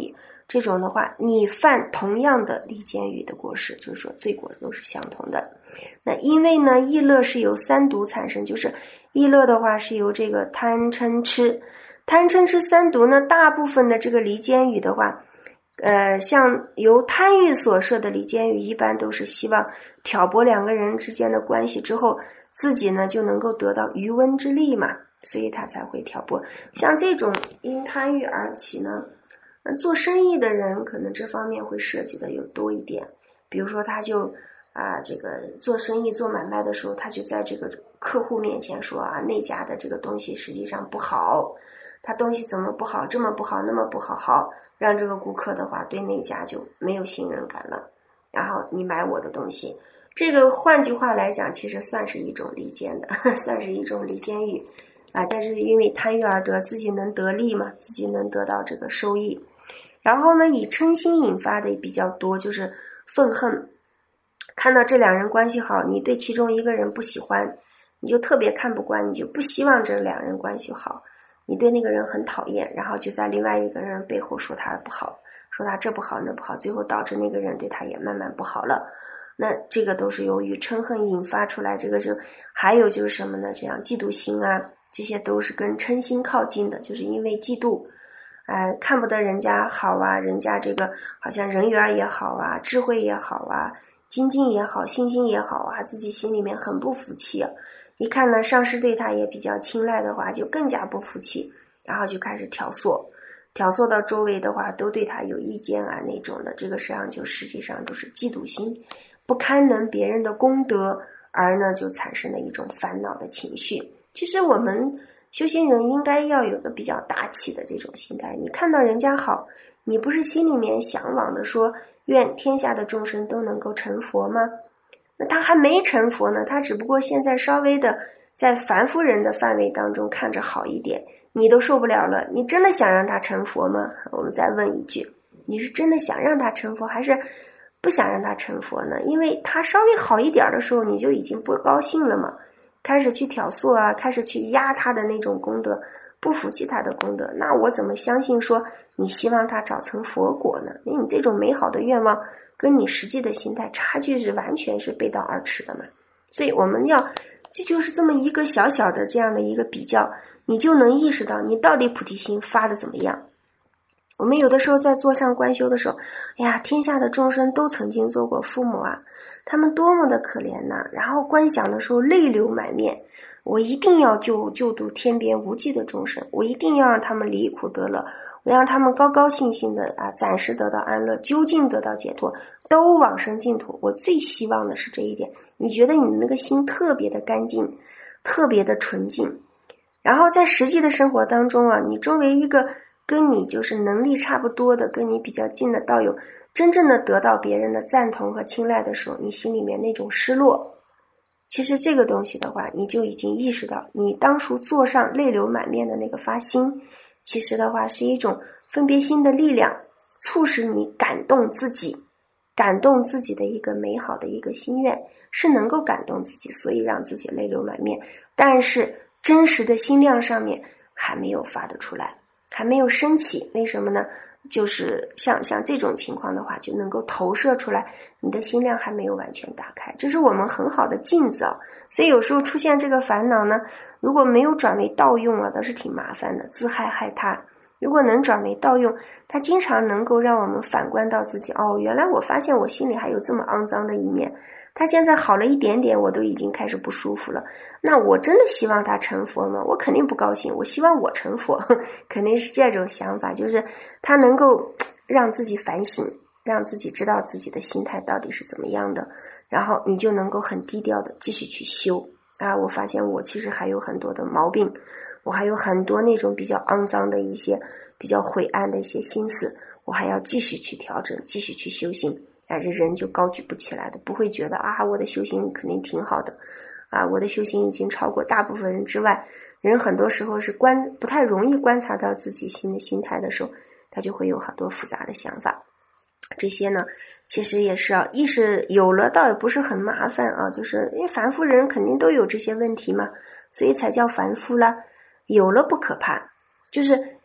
这种的话，你犯同样的离间语的过失，就是说罪过都是相同的。那因为呢，意乐是由三毒产生，就是意乐的话是由这个贪嗔痴三毒呢，大部分的这个离间语的话，像由贪欲所设的离间语，一般都是希望挑拨两个人之间的关系之后，自己呢就能够得到渔翁之利嘛，所以他才会挑拨。像这种因贪欲而起呢，做生意的人可能这方面会涉及的有多一点，比如说他就这个做生意做买卖的时候，他就在这个客户面前说那家的这个东西实际上不好，他东西怎么不好，这么不好那么不好，好让这个顾客的话对那家就没有信任感了，然后你买我的东西，这个换句话来讲其实算是一种离间的算是一种离间语但是因为贪欲而得，自己能得利嘛，自己能得到这个收益。然后呢，以嗔心引发的比较多，就是愤恨，看到这两人关系好，你对其中一个人不喜欢，你就特别看不惯，你就不希望这两人关系好，你对那个人很讨厌，然后就在另外一个人背后说他不好，说他这不好那不好，最后导致那个人对他也慢慢不好了。那这个都是由于嗔恨引发出来，这个是还有就是什么呢？这样嫉妒心这些都是跟嗔心靠近的，就是因为嫉妒看不得人家好人家这个好像人缘也好智慧也好精进也好，信心也好自己心里面很不服气一看呢上司对他也比较青睐的话，就更加不服气，然后就开始挑唆到周围的话都对他有意见那种的，这个实际上都是嫉妒心，不堪能别人的功德，而呢就产生了一种烦恼的情绪。其实我们修行人应该要有个比较大气的这种心态，你看到人家好，你不是心里面向往的说愿天下的众生都能够成佛吗？那他还没成佛呢，他只不过现在稍微的在凡夫人的范围当中看着好一点，你都受不了了，你真的想让他成佛吗？我们再问一句，你是真的想让他成佛，还是不想让他成佛呢？因为他稍微好一点的时候，你就已经不高兴了嘛，开始去挑唆开始去压他的那种功德，不服气他的功德，那我怎么相信说你希望他早成佛果呢？因为你这种美好的愿望跟你实际的心态差距是完全是背道而驰的嘛。所以我们这就是这么一个小小的这样的一个比较，你就能意识到你到底菩提心发的怎么样。我们有的时候在坐上观修的时候，天下的众生都曾经做过父母他们多么的可怜然后观想的时候泪流满面，我一定要救度天边无际的众生，我一定要让他们离苦得乐，我让他们高高兴兴的暂时得到安乐，究竟得到解脱，都往生净土。我最希望的是这一点。你觉得你那个心特别的干净，特别的纯净，然后在实际的生活当中你周围一个跟你就是能力差不多的，跟你比较近的道友，真正的得到别人的赞同和青睐的时候，你心里面那种失落，其实这个东西的话，你就已经意识到你当初坐上泪流满面的那个发心，其实的话是一种分别心的力量，促使你感动自己的一个美好的一个心愿，是能够感动自己，所以让自己泪流满面，但是真实的心量上面还没有发得出来，还没有升起。为什么呢？就是像这种情况的话，就能够投射出来你的心量还没有完全打开，这是我们很好的镜子所以有时候出现这个烦恼呢，如果没有转为道用倒是挺麻烦的，自害害他。如果能转为道用，它经常能够让我们反观到自己原来我发现我心里还有这么肮脏的一面，他现在好了一点点，我都已经开始不舒服了。那我真的希望他成佛吗？我肯定不高兴，我希望我成佛肯定是这种想法，就是他能够让自己反省，让自己知道自己的心态到底是怎么样的，然后你就能够很低调的继续去修我发现我其实还有很多的毛病，我还有很多那种比较肮脏的一些比较晦暗的一些心思，我还要继续去调整，继续去修行这人就高举不起来的，不会觉得我的修行肯定挺好的我的修行已经超过大部分人之外。人很多时候是不太容易观察到自己心的心态的时候，他就会有很多复杂的想法。这些呢其实也是意识有了倒也不是很麻烦就是因为凡夫人肯定都有这些问题嘛，所以才叫凡夫啦。有了不可怕，就是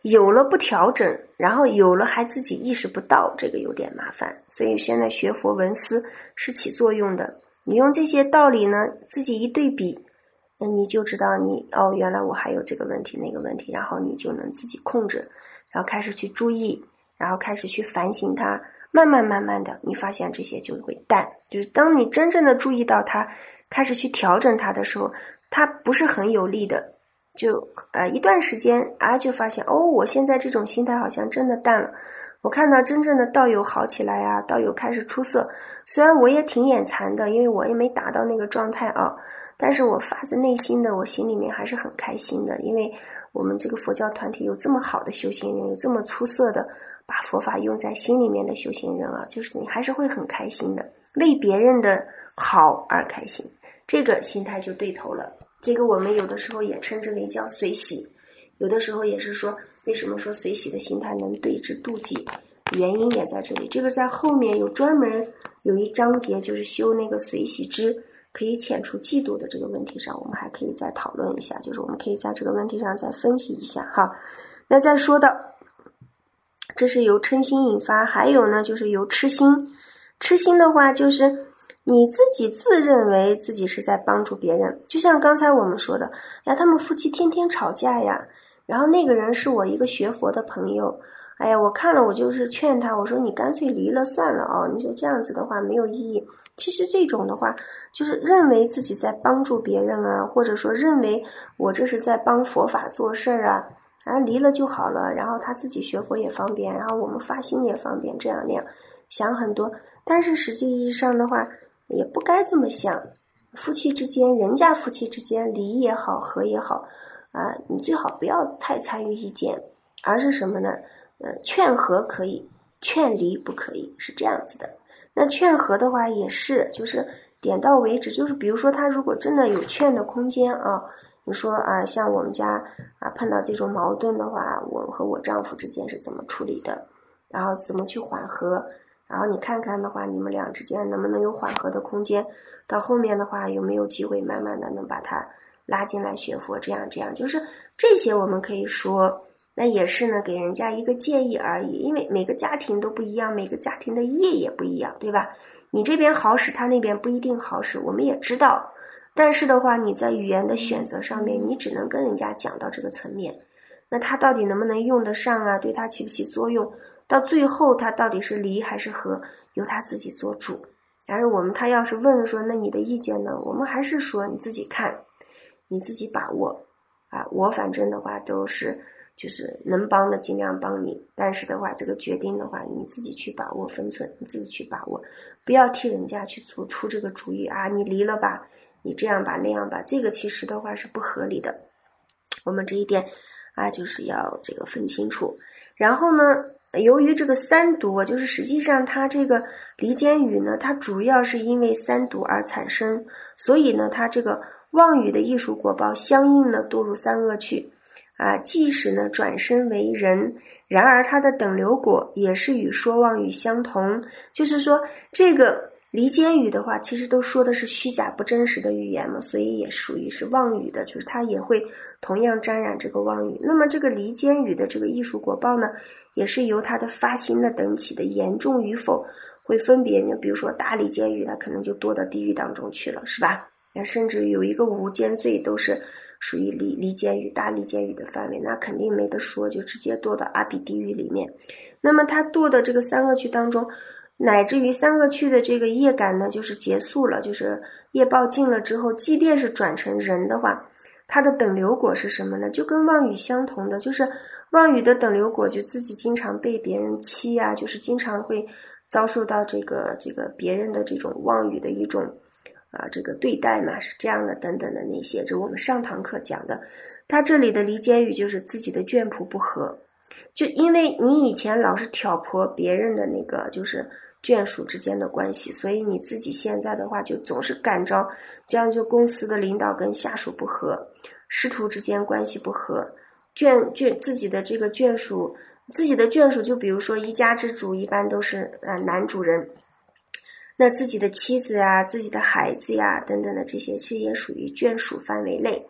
有了不调整，然后有了还自己意识不到，这个有点麻烦。所以现在学佛闻思是起作用的，你用这些道理呢自己一对比，你就知道原来我还有这个问题那个问题，然后你就能自己控制，然后开始去注意，然后开始去反省它，慢慢的你发现这些就会淡。就是当你真正的注意到它，开始去调整它的时候，它不是很有力的，就一段时间就发现我现在这种心态好像真的淡了，我看到真正的道友好起来啊，道友开始出色，虽然我也挺眼馋的，因为我也没达到那个状态但是我发自内心的我心里面还是很开心的，因为我们这个佛教团体有这么好的修行人，有这么出色的把佛法用在心里面的修行人就是你还是会很开心的，为别人的好而开心，这个心态就对头了。这个我们有的时候也称之为叫随喜，有的时候也是说为什么说随喜的心态能对治妒忌，原因也在这里。这个在后面有专门有一章节就是修那个随喜之可以遣除嫉妒的这个问题上，我们还可以再讨论一下，就是我们可以在这个问题上再分析一下哈。那再说到这是由嗔心引发，还有呢就是由痴心。痴心的话就是你自己自认为自己是在帮助别人，就像刚才我们说的他们夫妻天天吵架呀，然后那个人是我一个学佛的朋友，我看了我就是劝他，我说你干脆离了算了你说这样子的话没有意义。其实这种的话就是认为自己在帮助别人或者说认为我这是在帮佛法做事离了就好了，然后他自己学佛也方便，然后我们发心也方便，这样那样想很多。但是实际意义上的话也不该这么想，夫妻之间，人家夫妻之间离也好和也好你最好不要太参与意见，而是什么呢劝和可以，劝离不可以，是这样子的。那劝和的话也是就是点到为止，就是比如说他如果真的有劝的空间你说像我们家碰到这种矛盾的话，我和我丈夫之间是怎么处理的，然后怎么去缓和，然后你看看的话你们俩之间能不能有缓和的空间，到后面的话有没有机会慢慢的能把他拉进来学佛，这样就是这些我们可以说，那也是呢给人家一个建议而已，因为每个家庭都不一样，每个家庭的业也不一样，对吧？你这边好使，他那边不一定好使，我们也知道，但是的话你在语言的选择上面你只能跟人家讲到这个层面，那他到底能不能用得上对他起不起作用，到最后他到底是离还是和由他自己做主。但是他要是问说那你的意见呢，我们还是说你自己看，你自己把握我反正的话都是就是能帮的尽量帮你，但是的话这个决定的话你自己去把握分寸，你自己去把握，不要替人家去做出这个主意你离了吧，你这样吧那样吧，这个其实的话是不合理的，我们这一点就是要这个分清楚。然后呢由于这个三毒就是实际上它这个离间语呢它主要是因为三毒而产生，所以呢它这个妄语的艺术果报相应呢堕入三恶趣即使呢转身为人，然而它的等流果也是与说妄语相同，就是说这个离间语的话其实都说的是虚假不真实的语言嘛，所以也属于是妄语的，就是它也会同样沾染这个妄语。那么这个离间语的这个艺术果报呢也是由它的发心的等起的严重与否会分别呢，比如说大离间语它可能就堕到地狱当中去了，是吧？甚至有一个无间罪都是属于离间语大离间语的范围，那肯定没得说，就直接堕到阿鼻地狱里面。那么它堕的这个三恶趣当中，乃至于三恶趣的这个业感呢就是结束了，就是业报尽了之后，即便是转成人的话，它的等流果是什么呢？就跟妄语相同的，就是妄语的等流果就自己经常被别人欺就是经常会遭受到这个别人的这种妄语的一种这个对待嘛，是这样的等等的那些，这我们上堂课讲的。他这里的离间语就是自己的眷仆不和，就因为你以前老是挑拨别人的那个就是眷属之间的关系，所以你自己现在的话就总是感召，这样就公司的领导跟下属不和，师徒之间关系不和，自己的这个眷属，就比如说一家之主一般都是男主人，那自己的妻子自己的孩子等等的这些其实也属于眷属范围内。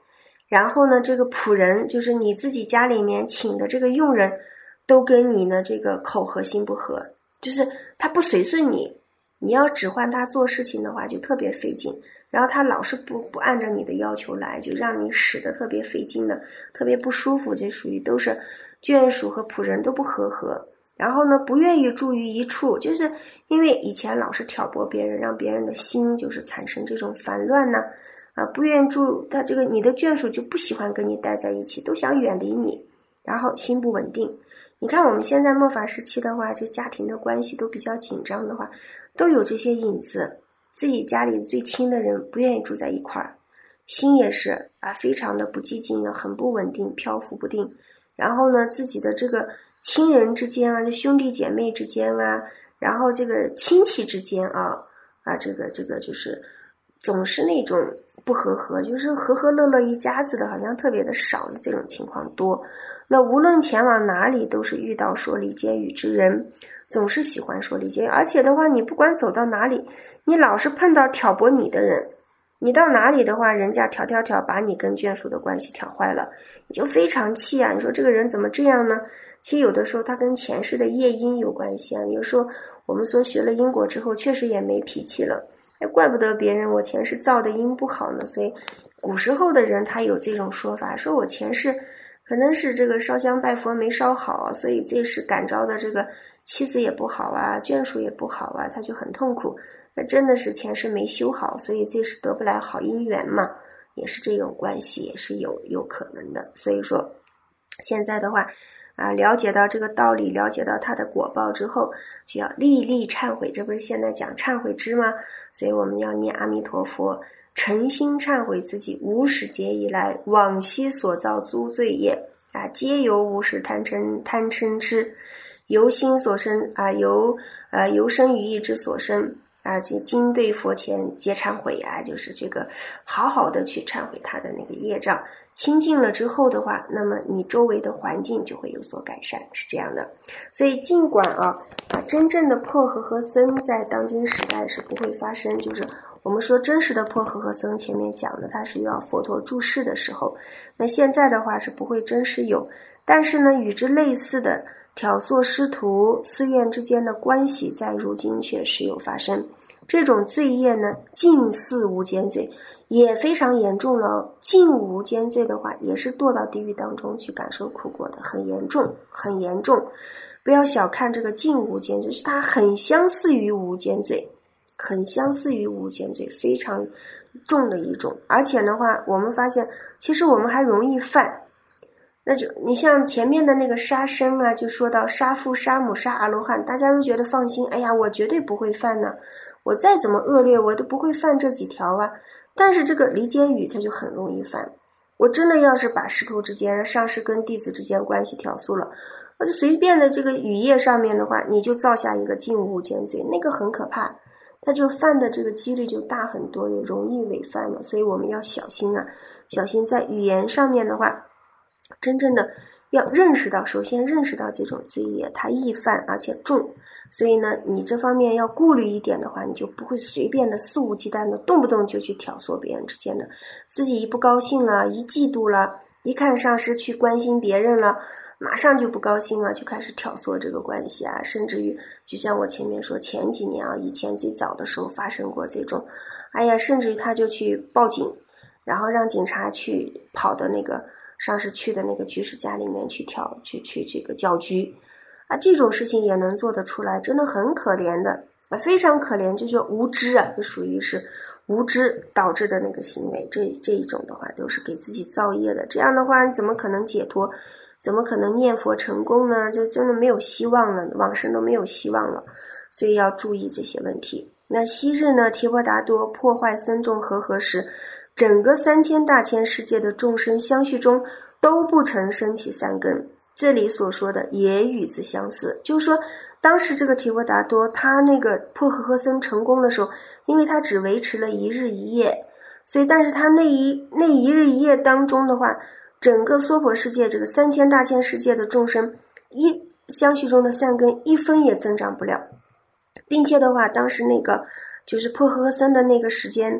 然后呢，这个仆人就是你自己家里面请的这个佣人，都跟你呢这个口合心不合，就是他不随顺你，你要指唤他做事情的话就特别费劲，然后他老是不按照你的要求来，就让你使得特别费劲的，特别不舒服，这属于都是眷属和仆人都不和。然后呢，不愿意住于一处，就是因为以前老是挑拨别人，让别人的心就是产生这种烦乱呢，不愿意住，他这个你的眷属就不喜欢跟你待在一起，都想远离你，然后心不稳定。你看我们现在末法时期的话，这家庭的关系都比较紧张的话，都有这些影子，自己家里最亲的人不愿意住在一块儿，心也是非常的不寂静，很不稳定，漂浮不定。然后呢，自己的这个亲人之间就兄弟姐妹之间然后这个亲戚之间这个就是总是那种不和，就是和乐乐一家子的，好像特别的少，这种情况多。那无论前往哪里，都是遇到说离间语之人，总是喜欢说离间，而且的话，你不管走到哪里，你老是碰到挑拨你的人，你到哪里的话，人家挑把你跟眷属的关系挑坏了，你就非常气你说这个人怎么这样呢？其实有的时候他跟前世的业因有关系有时候我们说学了因果之后，确实也没脾气了，怪不得别人我前世造的因不好呢。所以古时候的人他有这种说法，说我前世可能是这个烧香拜佛没烧好所以这世感召的这个妻子也不好眷属也不好他就很痛苦。那真的是前世没修好，所以这世得不来好姻缘嘛，也是这种关系，也是有可能的。所以说现在的话了解到这个道理，了解到它的果报之后，就要历历忏悔，这不是现在讲忏悔之吗？所以我们要念阿弥陀佛，诚心忏悔自己无始劫以来往昔所造诸罪业皆由无始贪嗔痴，由心所生由生于意之所生今对佛前皆忏悔就是这个好好的去忏悔他的那个业障，清净了之后的话，那么你周围的环境就会有所改善，是这样的。所以尽管真正的破和合僧在当今时代是不会发生，就是我们说真实的破和合僧前面讲的它是要佛陀住世的时候，那现在的话是不会真实有，但是呢与之类似的挑唆师徒寺院之间的关系在如今却时有发生。这种罪业呢近似无间罪，也非常严重了近无间罪的话也是堕到地狱当中去感受苦果的，很严重很严重。不要小看这个近无间罪，就是它很相似于无间罪，很相似于无间罪，非常重的一种。而且的话我们发现其实我们还容易犯，那就你像前面的那个杀生就说到杀父杀母杀阿罗汉，大家都觉得放心，哎呀我绝对不会犯呢，我再怎么恶劣我都不会犯这几条但是这个离间语它就很容易犯。我真的要是把师徒之间上师跟弟子之间关系挑唆了，而且随便的这个语业上面的话，你就造下一个近无间罪，那个很可怕，他就犯的这个几率就大很多，也容易违犯了。所以我们要小心小心在语言上面的话，真正的要认识到，首先认识到这种罪业它易犯而且重，所以呢你这方面要顾虑一点的话，你就不会随便的肆无忌惮的动不动就去挑唆别人之间的，自己一不高兴了，一嫉妒了，一看上师去关心别人了，马上就不高兴就开始挑唆这个关系甚至于就像我前面说前几年以前最早的时候发生过这种，甚至于他就去报警，然后让警察去跑到那个上师去的那个居士家里面去这个搅局这种事情也能做得出来，真的很可怜的非常可怜，就是无知就属于是无知导致的那个行为，这一种的话都是给自己造业的，这样的话你怎么可能解脱，怎么可能念佛成功呢？这真的没有希望了，往生都没有希望了，所以要注意这些问题。那昔日呢提婆达多破坏僧众和合时，整个3000大千世界的众生相续中都不曾升起善根，这里所说的也与之相似，就是说当时这个提婆达多他那个破和合僧成功的时候，因为他只维持了1日1夜，所以但是他那一日1夜当中的话，整个娑婆世界这个3000大千世界的众生相续中的善根一分也增长不了，并且的话当时那个就是破和合僧的那个时间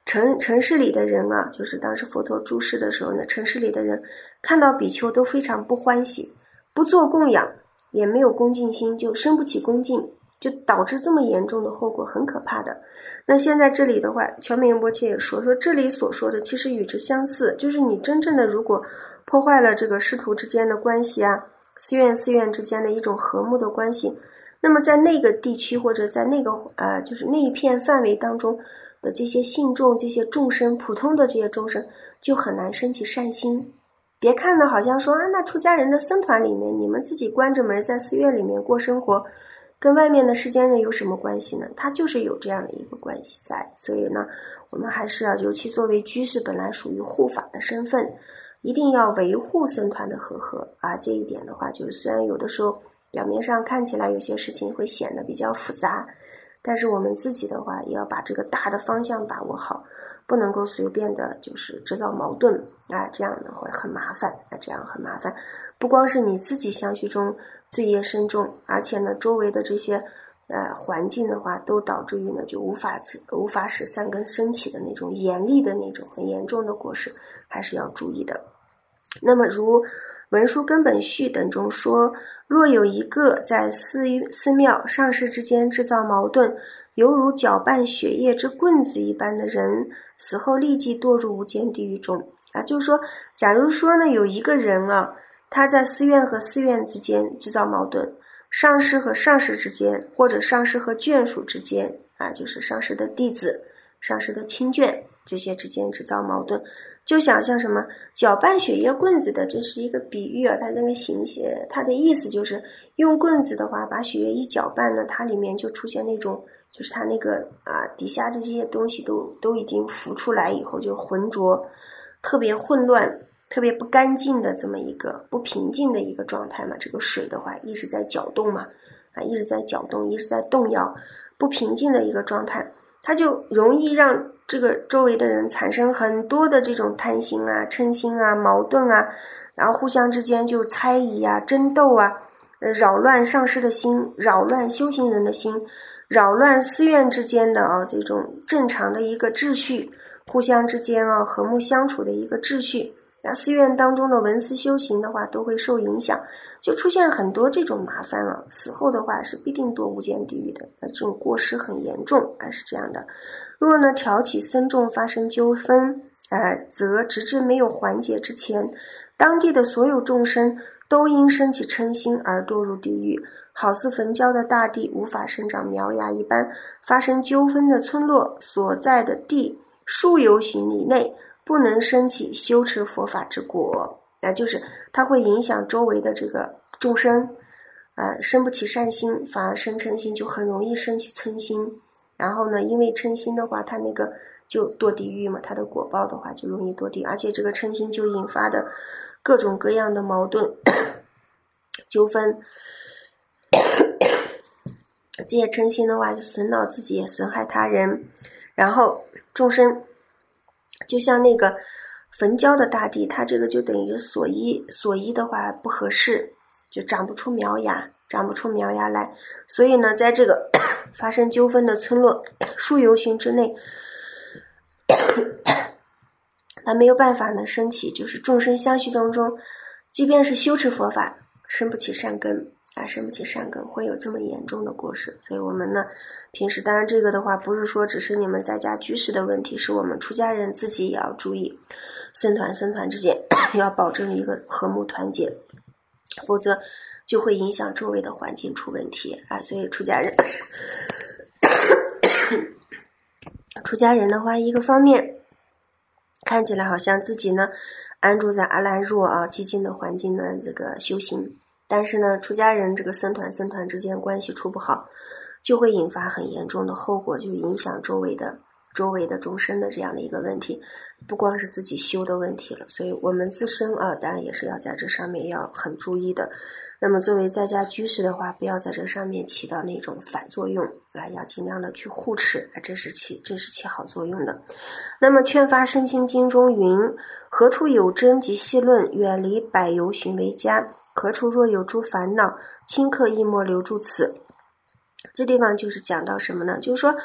城市里的人啊，就是当时佛陀住世的时候呢，城市里的人看到比丘都非常不欢喜，不做供养，也没有恭敬心，就生不起恭敬，就导致这么严重的后果，很可怕的。那现在这里的话，乔美仁波切也说这里所说的其实与之相似，就是你真正的如果破坏了这个师徒之间的关系啊，寺院之间的一种和睦的关系，那么在那个地区或者在那个就是那一片范围当中的这些信众、这些众生，普通的这些众生就很难升起善心。别看的好像说那出家人的僧团里面，你们自己关着门在寺院里面过生活，跟外面的世间人有什么关系呢？它就是有这样的一个关系在。所以呢，我们还是尤其作为居士，本来属于护法的身份，一定要维护僧团的和合啊。这一点的话，就是虽然有的时候表面上看起来有些事情会显得比较复杂，但是我们自己的话也要把这个大的方向把握好，不能够随便的就是制造矛盾啊，这样呢会很麻烦啊，这样很麻烦。不光是你自己相续中罪业深重，而且呢周围的这些环境的话都导致于呢就无法使善根升起的那种严厉的那种很严重的过失，还是要注意的。那么如文殊根本序等中说，若有一个在寺庙上师之间制造矛盾，犹如搅拌血液之棍子一般的人，死后立即堕入无间地狱中啊。就是说假如说呢有一个人啊，他在寺院和寺院之间制造矛盾，上师和上师之间，或者上师和眷属之间啊，就是上师的弟子、上师的亲眷这些之间制造矛盾，就想像什么搅拌血液棍子的，这是一个比喻啊，它这个它的意思就是用棍子的话把血液一搅拌呢，它里面就出现那种就是它那个底下这些东西都已经浮出来以后就浑浊，特别混乱，特别不干净的这么一个不平静的一个状态嘛。这个水的话一直在搅动嘛，一直在搅动，一直在动摇，不平静的一个状态，它就容易让这个周围的人产生很多的这种贪心啊、嗔心啊、矛盾啊，然后互相之间就猜疑啊、争斗啊，扰乱上师的心，扰乱修行人的心，扰乱寺院之间的这种正常的一个秩序，互相之间和睦相处的一个秩序。那寺院当中的文思修行的话都会受影响，就出现很多这种麻烦死后的话是必定堕无间地狱的，这种过失很严重是这样的。如果呢挑起僧众发生纠纷则直至没有缓解之前，当地的所有众生都因生起嗔心而堕入地狱，好似焚焦的大地无法生长苗芽一般，发生纠纷的村落所在的地数由旬里内不能升起修持佛法之果，就是它会影响周围的这个众生生不起善心，反而生嗔心，就很容易升起嗔心。然后呢因为嗔心的话它那个就堕地狱嘛，它的果报的话就容易堕地狱，而且这个嗔心就引发的各种各样的矛盾纠纷这些嗔心的话就损恼自己也损害他人，然后众生就像那个焚焦的大地，它这个就等于所依的话不合适，就长不出苗芽来。所以呢在这个发生纠纷的村落数由旬之内它没有办法呢升起，就是众生相续当中即便是修持佛法生不起善根会有这么严重的过失。所以我们呢平时当然这个的话不是说只是你们在家居士的问题，是我们出家人自己也要注意，僧团之间要保证一个和睦团结，否则就会影响周围的环境出问题所以出家人的话，一个方面看起来好像自己呢安住在阿兰若寂静的环境的这个修行，但是呢出家人这个僧团之间关系处不好，就会引发很严重的后果，就影响周围的众生的这样的一个问题，不光是自己修的问题了。所以我们自身当然也是要在这上面要很注意的。那么作为在家居士的话，不要在这上面起到那种反作用要尽量的去护持这是起好作用的。那么劝发身心经中云，何处有真及细论，远离百由寻为佳，何处若有诸烦恼，顷刻亦莫留住此。这地方就是讲到什么呢？就是说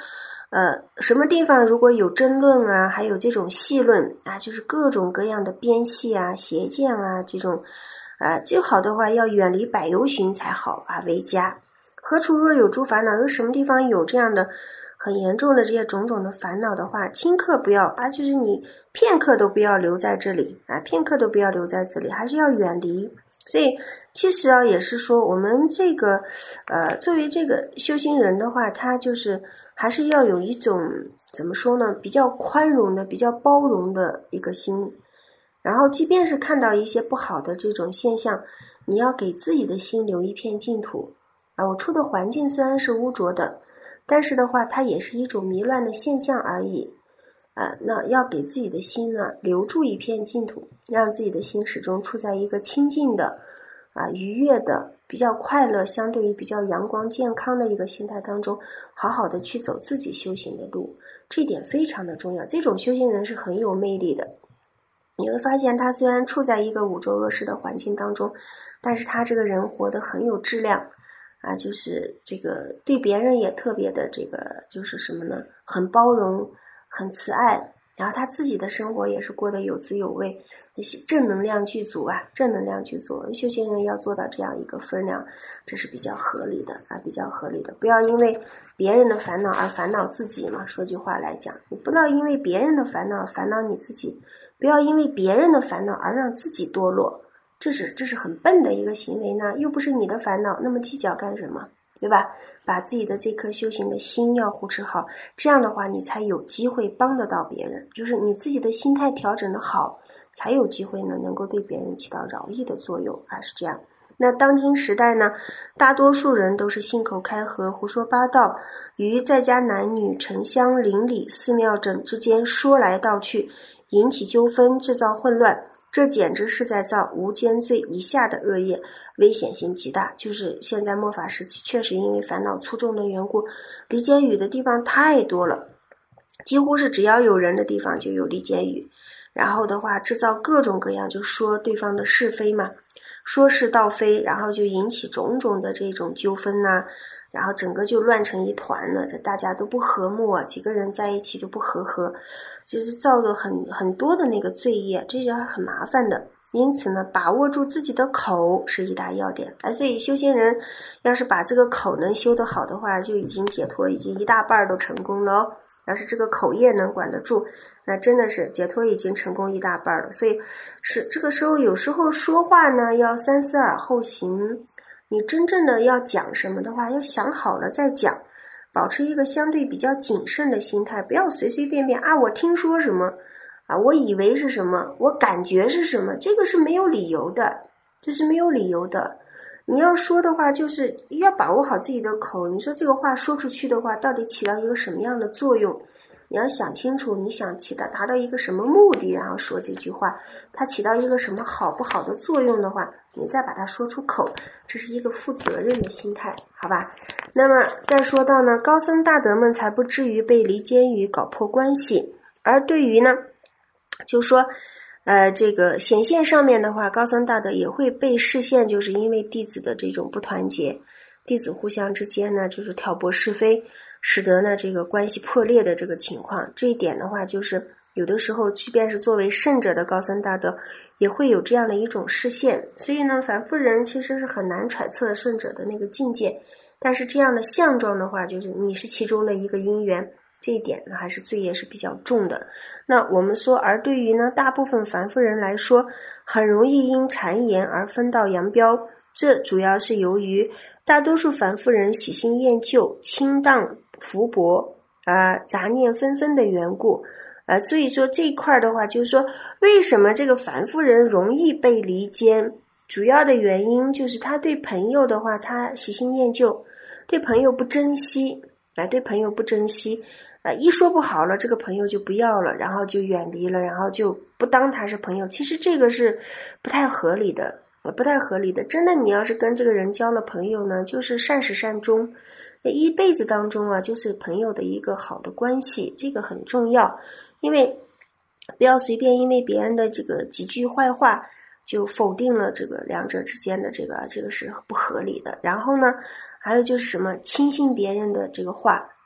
什么地方如果有争论啊，还有这种戏论啊，就是各种各样的编戏啊、邪见啊这种，最好的话要远离百由旬才好啊，为佳。何处若有诸烦恼？如果什么地方有这样的很严重的这些种种的烦恼的话，顷刻不要啊，就是你片刻都不要留在这里啊，片刻都不要留在这里，还是要远离。所以其实啊，也是说我们这个作为这个修行人的话，他就是还是要有一种怎么说呢，比较宽容的、比较包容的一个心。然后即便是看到一些不好的这种现象，你要给自己的心留一片净土啊。我处的环境虽然是污浊的，但是的话它也是一种迷乱的现象而已那要给自己的心呢留住一片净土，让自己的心始终处在一个清净的愉悦的、比较快乐、相对于比较阳光健康的一个心态当中，好好的去走自己修行的路，这一点非常的重要。这种修行人是很有魅力的。你会发现他虽然处在一个五浊恶世的环境当中，但是他这个人活得很有质量就是这个对别人也特别的这个就是什么呢，很包容、很慈爱，然后他自己的生活也是过得有滋有味，正能量具足正能量具足。修行人要做到这样一个分量，这是比较合理的比较合理的。不要因为别人的烦恼而烦恼自己嘛，说句话来讲，你不要因为别人的烦恼而烦恼你自己，不要因为别人的烦恼而让自己堕落，这是很笨的一个行为呢，又不是你的烦恼，那么计较干什么？对吧？把自己的这颗修行的心要护持好，这样的话你才有机会帮得到别人，就是你自己的心态调整的好，才有机会呢能够对别人起到饶益的作用是这样。那当今时代呢，大多数人都是信口开河、胡说八道，与在家男女、城乡邻里、寺庙等之间说来道去，引起纠纷，制造混乱，这简直是在造无间罪以下的恶业，危险性极大。就是现在末法时期，确实因为烦恼粗重的缘故，离间语的地方太多了，几乎是只要有人的地方就有离间语，然后的话制造各种各样，就说对方的是非嘛，说是道非，然后就引起种种的这种纠纷然后整个就乱成一团了，大家都不和睦几个人在一起就不和，就是造了很多的那个罪业，这是很麻烦的。因此呢，把握住自己的口是一大要点所以修行人要是把这个口能修得好的话，就已经解脱，已经一大半都成功了要是这个口业能管得住，那真的是解脱已经成功一大半了。所以是这个时候，有时候说话呢要三思而后行，你真正的要讲什么的话，要想好了再讲，保持一个相对比较谨慎的心态，不要随随便便我听说什么我以为是什么，我感觉是什么，这个是没有理由的，这是没有理由的。你要说的话，就是要把握好自己的口，你说这个话说出去的话，到底起到一个什么样的作用，你要想清楚，你想达到一个什么目的，然后说这句话，它起到一个什么好不好的作用的话，你再把它说出口，这是一个负责任的心态，好吧？那么再说到呢，高僧大德们才不至于被离间语搞破关系，而对于呢就说这个显现上面的话，高僧大德也会被视线，就是因为弟子的这种不团结，弟子互相之间呢就是挑拨是非，使得呢这个关系破裂的这个情况。这一点的话，就是有的时候即便是作为圣者的高僧大德也会有这样的一种视线。所以呢，凡夫人其实是很难揣测圣者的那个境界，但是这样的相状的话，就是你是其中的一个因缘，这一点呢还是罪业是比较重的。那我们说，而对于呢大部分凡夫人来说，很容易因谗言而分道扬镳，这主要是由于大多数凡夫人喜新厌旧、轻荡浮薄杂念纷纷的缘故所以说这一块的话，就是说为什么这个凡夫人容易被离间，主要的原因就是他对朋友的话，他喜新厌旧，对朋友不珍惜对朋友不珍惜一说不好了，这个朋友就不要了，然后就远离了，然后就不当他是朋友。其实这个是不太合理的，不太合理的。真的，你要是跟这个人交了朋友呢，就是善始善终，一辈子当中就是朋友的一个好的关系，这个很重要。因为不要随便因为别人的这个几句坏话就否定了这个两者之间的这个是不合理的。然后呢，还有就是什么轻信别人的这个话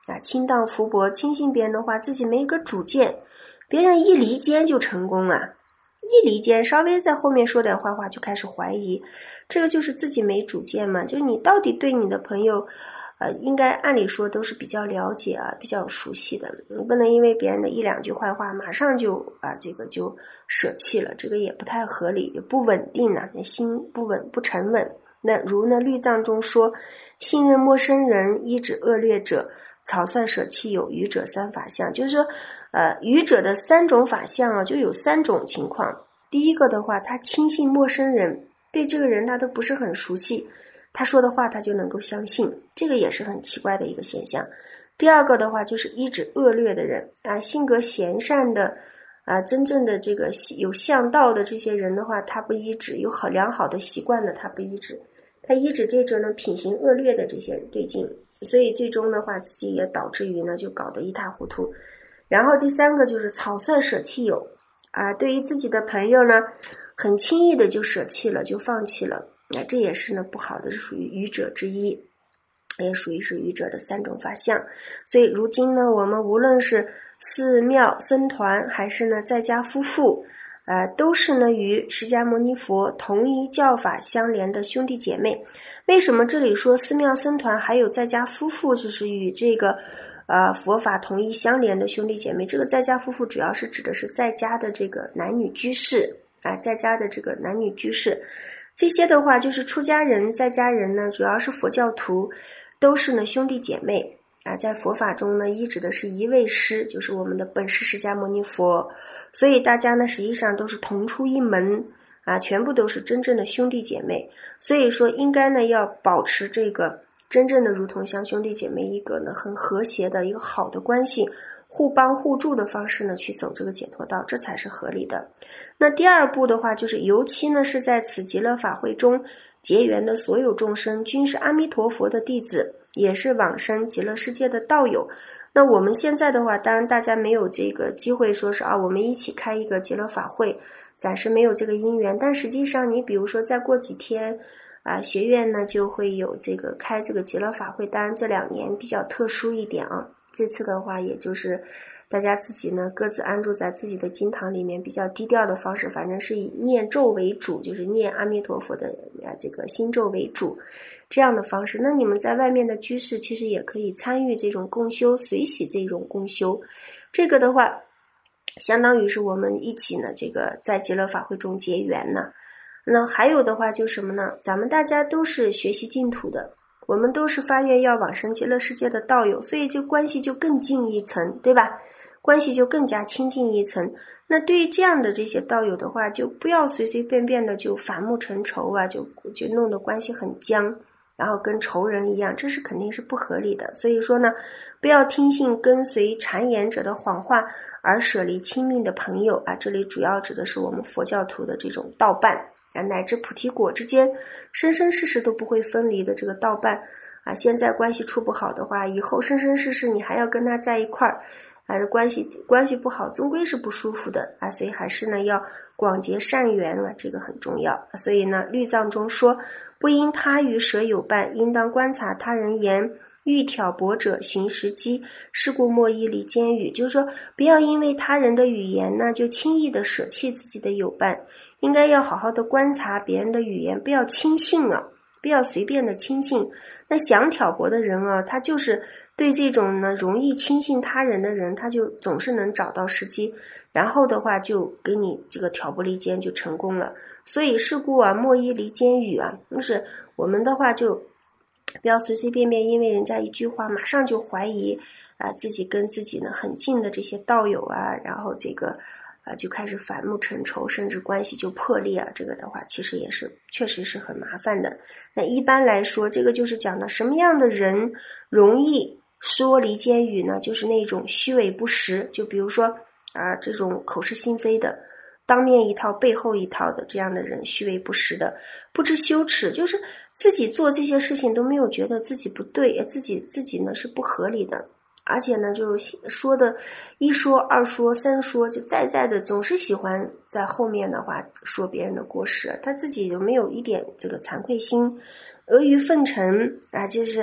轻荡浮薄，轻信别人的话，自己没一个主见，别人一离间就成功啊，一离间稍微在后面说点坏话就开始怀疑，这个就是自己没主见嘛，就是你到底对你的朋友应该按理说都是比较了解啊，比较熟悉的，你不能因为别人的一两句坏话马上就这个就舍弃了，这个也不太合理，也不稳定啊，心不稳不沉稳。那如呢律藏中说，信任陌生人，依止恶劣者，草率舍弃有愚者三法相，就是说愚者的三种法相就有三种情况。第一个的话，他轻信陌生人，对这个人他都不是很熟悉，他说的话他就能够相信，这个也是很奇怪的一个现象。第二个的话，就是依止恶劣的人性格贤善的真正的这个有向道的这些人的话，他不依止，有良好的习惯的他不依止，他依止这种呢品行恶劣的这些人对境，所以最终的话自己也导致于呢就搞得一塌糊涂。然后第三个就是草率舍弃有对于自己的朋友呢很轻易的就舍弃了，就放弃了，这也是呢不好的，是属于愚者之一，也属于是愚者的三种法相。所以如今呢我们无论是寺庙僧团还是呢在家夫妇都是呢与释迦牟尼佛同一教法相连的兄弟姐妹。为什么这里说寺庙僧团还有在家夫妇就是与这个佛法同一相连的兄弟姐妹？这个在家夫妇主要是指的是在家的这个男女居士在家的这个男女居士，这些的话就是出家人在家人呢主要是佛教徒，都是呢兄弟姐妹在佛法中呢依止的是一位师，就是我们的本师释迦牟尼佛，所以大家呢实际上都是同出一门全部都是真正的兄弟姐妹。所以说应该呢要保持这个真正的如同像兄弟姐妹一个呢很和谐的一个好的关系，互帮互助的方式呢去走这个解脱道，这才是合理的。那第二步的话，就是尤其呢是在此极乐法会中结缘的所有众生均是阿弥陀佛的弟子，也是往生极乐世界的道友。那我们现在的话，当然大家没有这个机会说是我们一起开一个极乐法会，暂时没有这个因缘，但实际上你比如说再过几天学院呢就会有这个开这个极乐法会，当然这2年比较特殊一点这次的话也就是大家自己呢各自安住在自己的经堂里面，比较低调的方式，反正是以念咒为主，就是念阿弥陀佛的这个心咒为主，这样的方式。那你们在外面的居士其实也可以参与这种共修，随喜这种共修，这个的话相当于是我们一起呢这个在极乐法会中结缘呢。那还有的话就是什么呢，咱们大家都是学习净土的，我们都是发愿要往生极乐世界的道友，所以就关系就更近一层，对吧？关系就更加亲近一层。那对于这样的这些道友的话，就不要随随便便的就反目成仇就弄得关系很僵，然后跟仇人一样，这是肯定是不合理的。所以说呢，不要听信跟随谗言者的谎话而舍离亲密的朋友这里主要指的是我们佛教徒的这种道伴乃至菩提果之间生生世世都不会分离的这个道伴现在关系处不好的话，以后生生世世你还要跟他在一块儿关系不好，终归是不舒服的所以还是呢要广结善缘这个很重要。所以呢律藏中说，不因他与舍有伴，应当观察他人言，欲挑拨者寻时机，是故莫依离间语。就是说不要因为他人的语言呢就轻易的舍弃自己的友伴，应该要好好的观察别人的语言，不要轻信不要随便的轻信。那想挑拨的人他就是对这种呢容易轻信他人的人，他就总是能找到时机，然后的话就给你这个挑拨离间就成功了。所以是故莫依离间语就是我们的话就不要随随便便因为人家一句话马上就怀疑自己跟自己呢很近的这些道友然后这个就开始反目成仇，甚至关系就破裂这个的话其实也是确实是很麻烦的。那一般来说，这个就是讲的什么样的人容易说离间语呢？就是那种虚伪不实，就比如说这种口是心非的，当面一套背后一套的这样的人，虚伪不实的，不知羞耻，就是自己做这些事情都没有觉得自己不对，自己呢是不合理的，而且呢就是说的一说二说三说，就在的总是喜欢在后面的话说别人的过失，他自己就没有一点这个惭愧心，阿谀奉承就是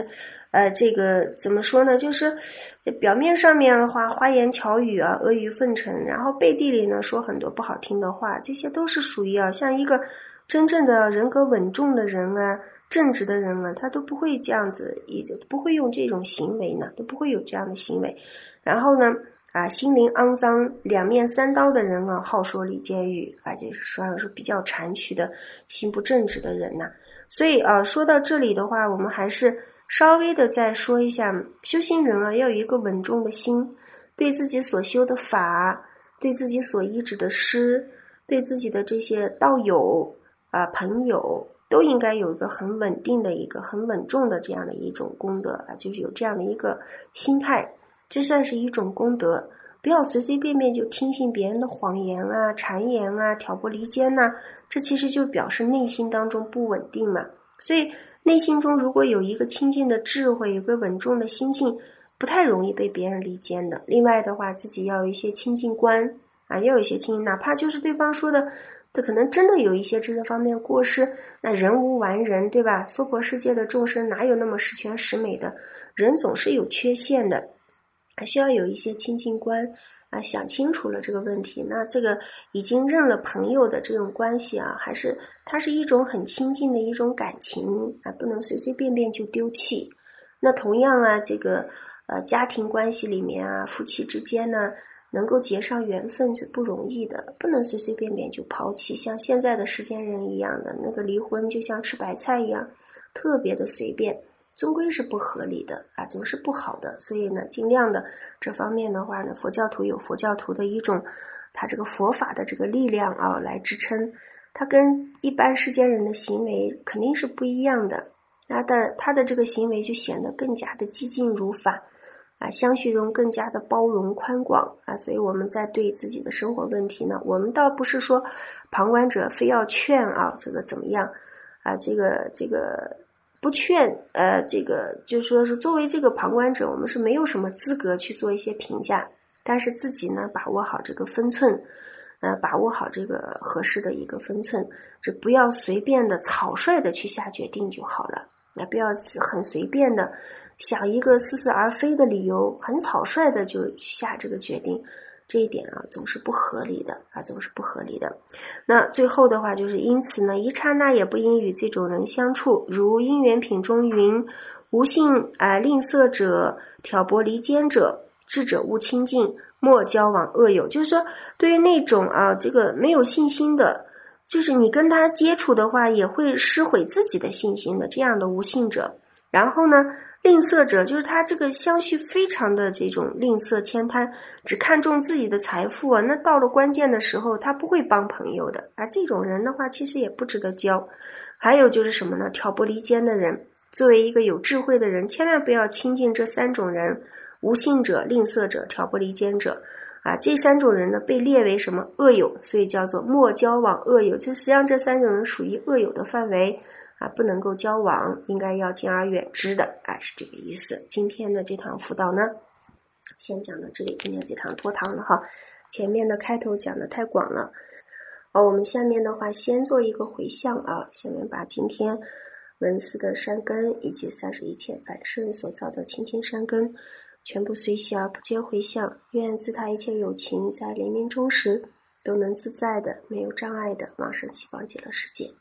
这个怎么说呢，就是表面上面的话花言巧语啊，阿谀奉承，然后背地里呢说很多不好听的话，这些都是属于像一个真正的人格稳重的人啊，正直的人啊，他都不会这样子，也就不会用这种行为呢，都不会有这样的行为。然后呢心灵肮脏两面三刀的人啊，好说礼间语就是说比较谄曲的心不正直的人呐。所以说到这里的话，我们还是稍微的再说一下，修行人要有一个稳重的心，对自己所修的法，对自己所依止的师，对自己的这些道友朋友，都应该有一个很稳定的一个很稳重的这样的一种功德就是有这样的一个心态，这算是一种功德。不要随随便便就听信别人的谎言谗言挑拨离间这其实就表示内心当中不稳定嘛。所以内心中如果有一个清净的智慧，有个稳重的心性，不太容易被别人离间的。另外的话，自己要有一些清净观要有一些清净，哪怕就是对方说的可能真的有一些这个方面过失，那人无完人，对吧？娑婆世界的众生哪有那么十全十美的，人总是有缺陷的，还需要有一些清净观想清楚了这个问题，那这个已经认了朋友的这种关系还是它是一种很亲近的一种感情不能随随便便就丢弃。那同样这个家庭关系里面夫妻之间呢，能够结上缘分是不容易的，不能随随便便就抛弃，像现在的世间人一样的那个离婚就像吃白菜一样，特别的随便，终归是不合理的总是不好的。所以呢，尽量的这方面的话呢，佛教徒有佛教徒的一种他这个佛法的这个力量来支撑，他跟一般世间人的行为肯定是不一样的，他的这个行为就显得更加的激进如法相续中更加的包容宽广所以我们在对自己的生活问题呢，我们倒不是说旁观者非要劝这个怎么样这个不劝这个就说是作为这个旁观者，我们是没有什么资格去做一些评价，但是自己呢把握好这个分寸把握好这个合适的一个分寸，这不要随便的草率的去下决定就好了，不要很随便的想一个似是而非的理由，很草率的就下这个决定，这一点总是不合理的总是不合理的。那最后的话就是因此呢，一刹那也不应与这种人相处，如因缘品中云，无信吝啬者，挑拨离间者，智者勿亲近，莫交往恶友。就是说对于那种这个没有信心的，就是你跟他接触的话也会失毁自己的信心的这样的无信者。然后呢，吝啬者就是他这个相续非常的这种吝啬悭贪，只看重自己的财富那到了关键的时候他不会帮朋友的这种人的话其实也不值得交。还有就是什么呢，挑拨离间的人，作为一个有智慧的人，千万不要亲近这三种人，无信者、吝啬者、挑拨离间者这三种人呢被列为什么恶友，所以叫做莫交往恶友，就实际上这三种人属于恶友的范围不能够交往，应该要敬而远之的是这个意思。今天的这堂辅导呢先讲到这里，今天这堂拖堂了前面的开头讲的太广了我们下面的话先做一个回向下面把今天闻思的善根以及31切反胜所造的清净善根全部随喜而不皆回向，愿自他一切有情在临命终时都能自在的没有障碍的往生西方极乐世界。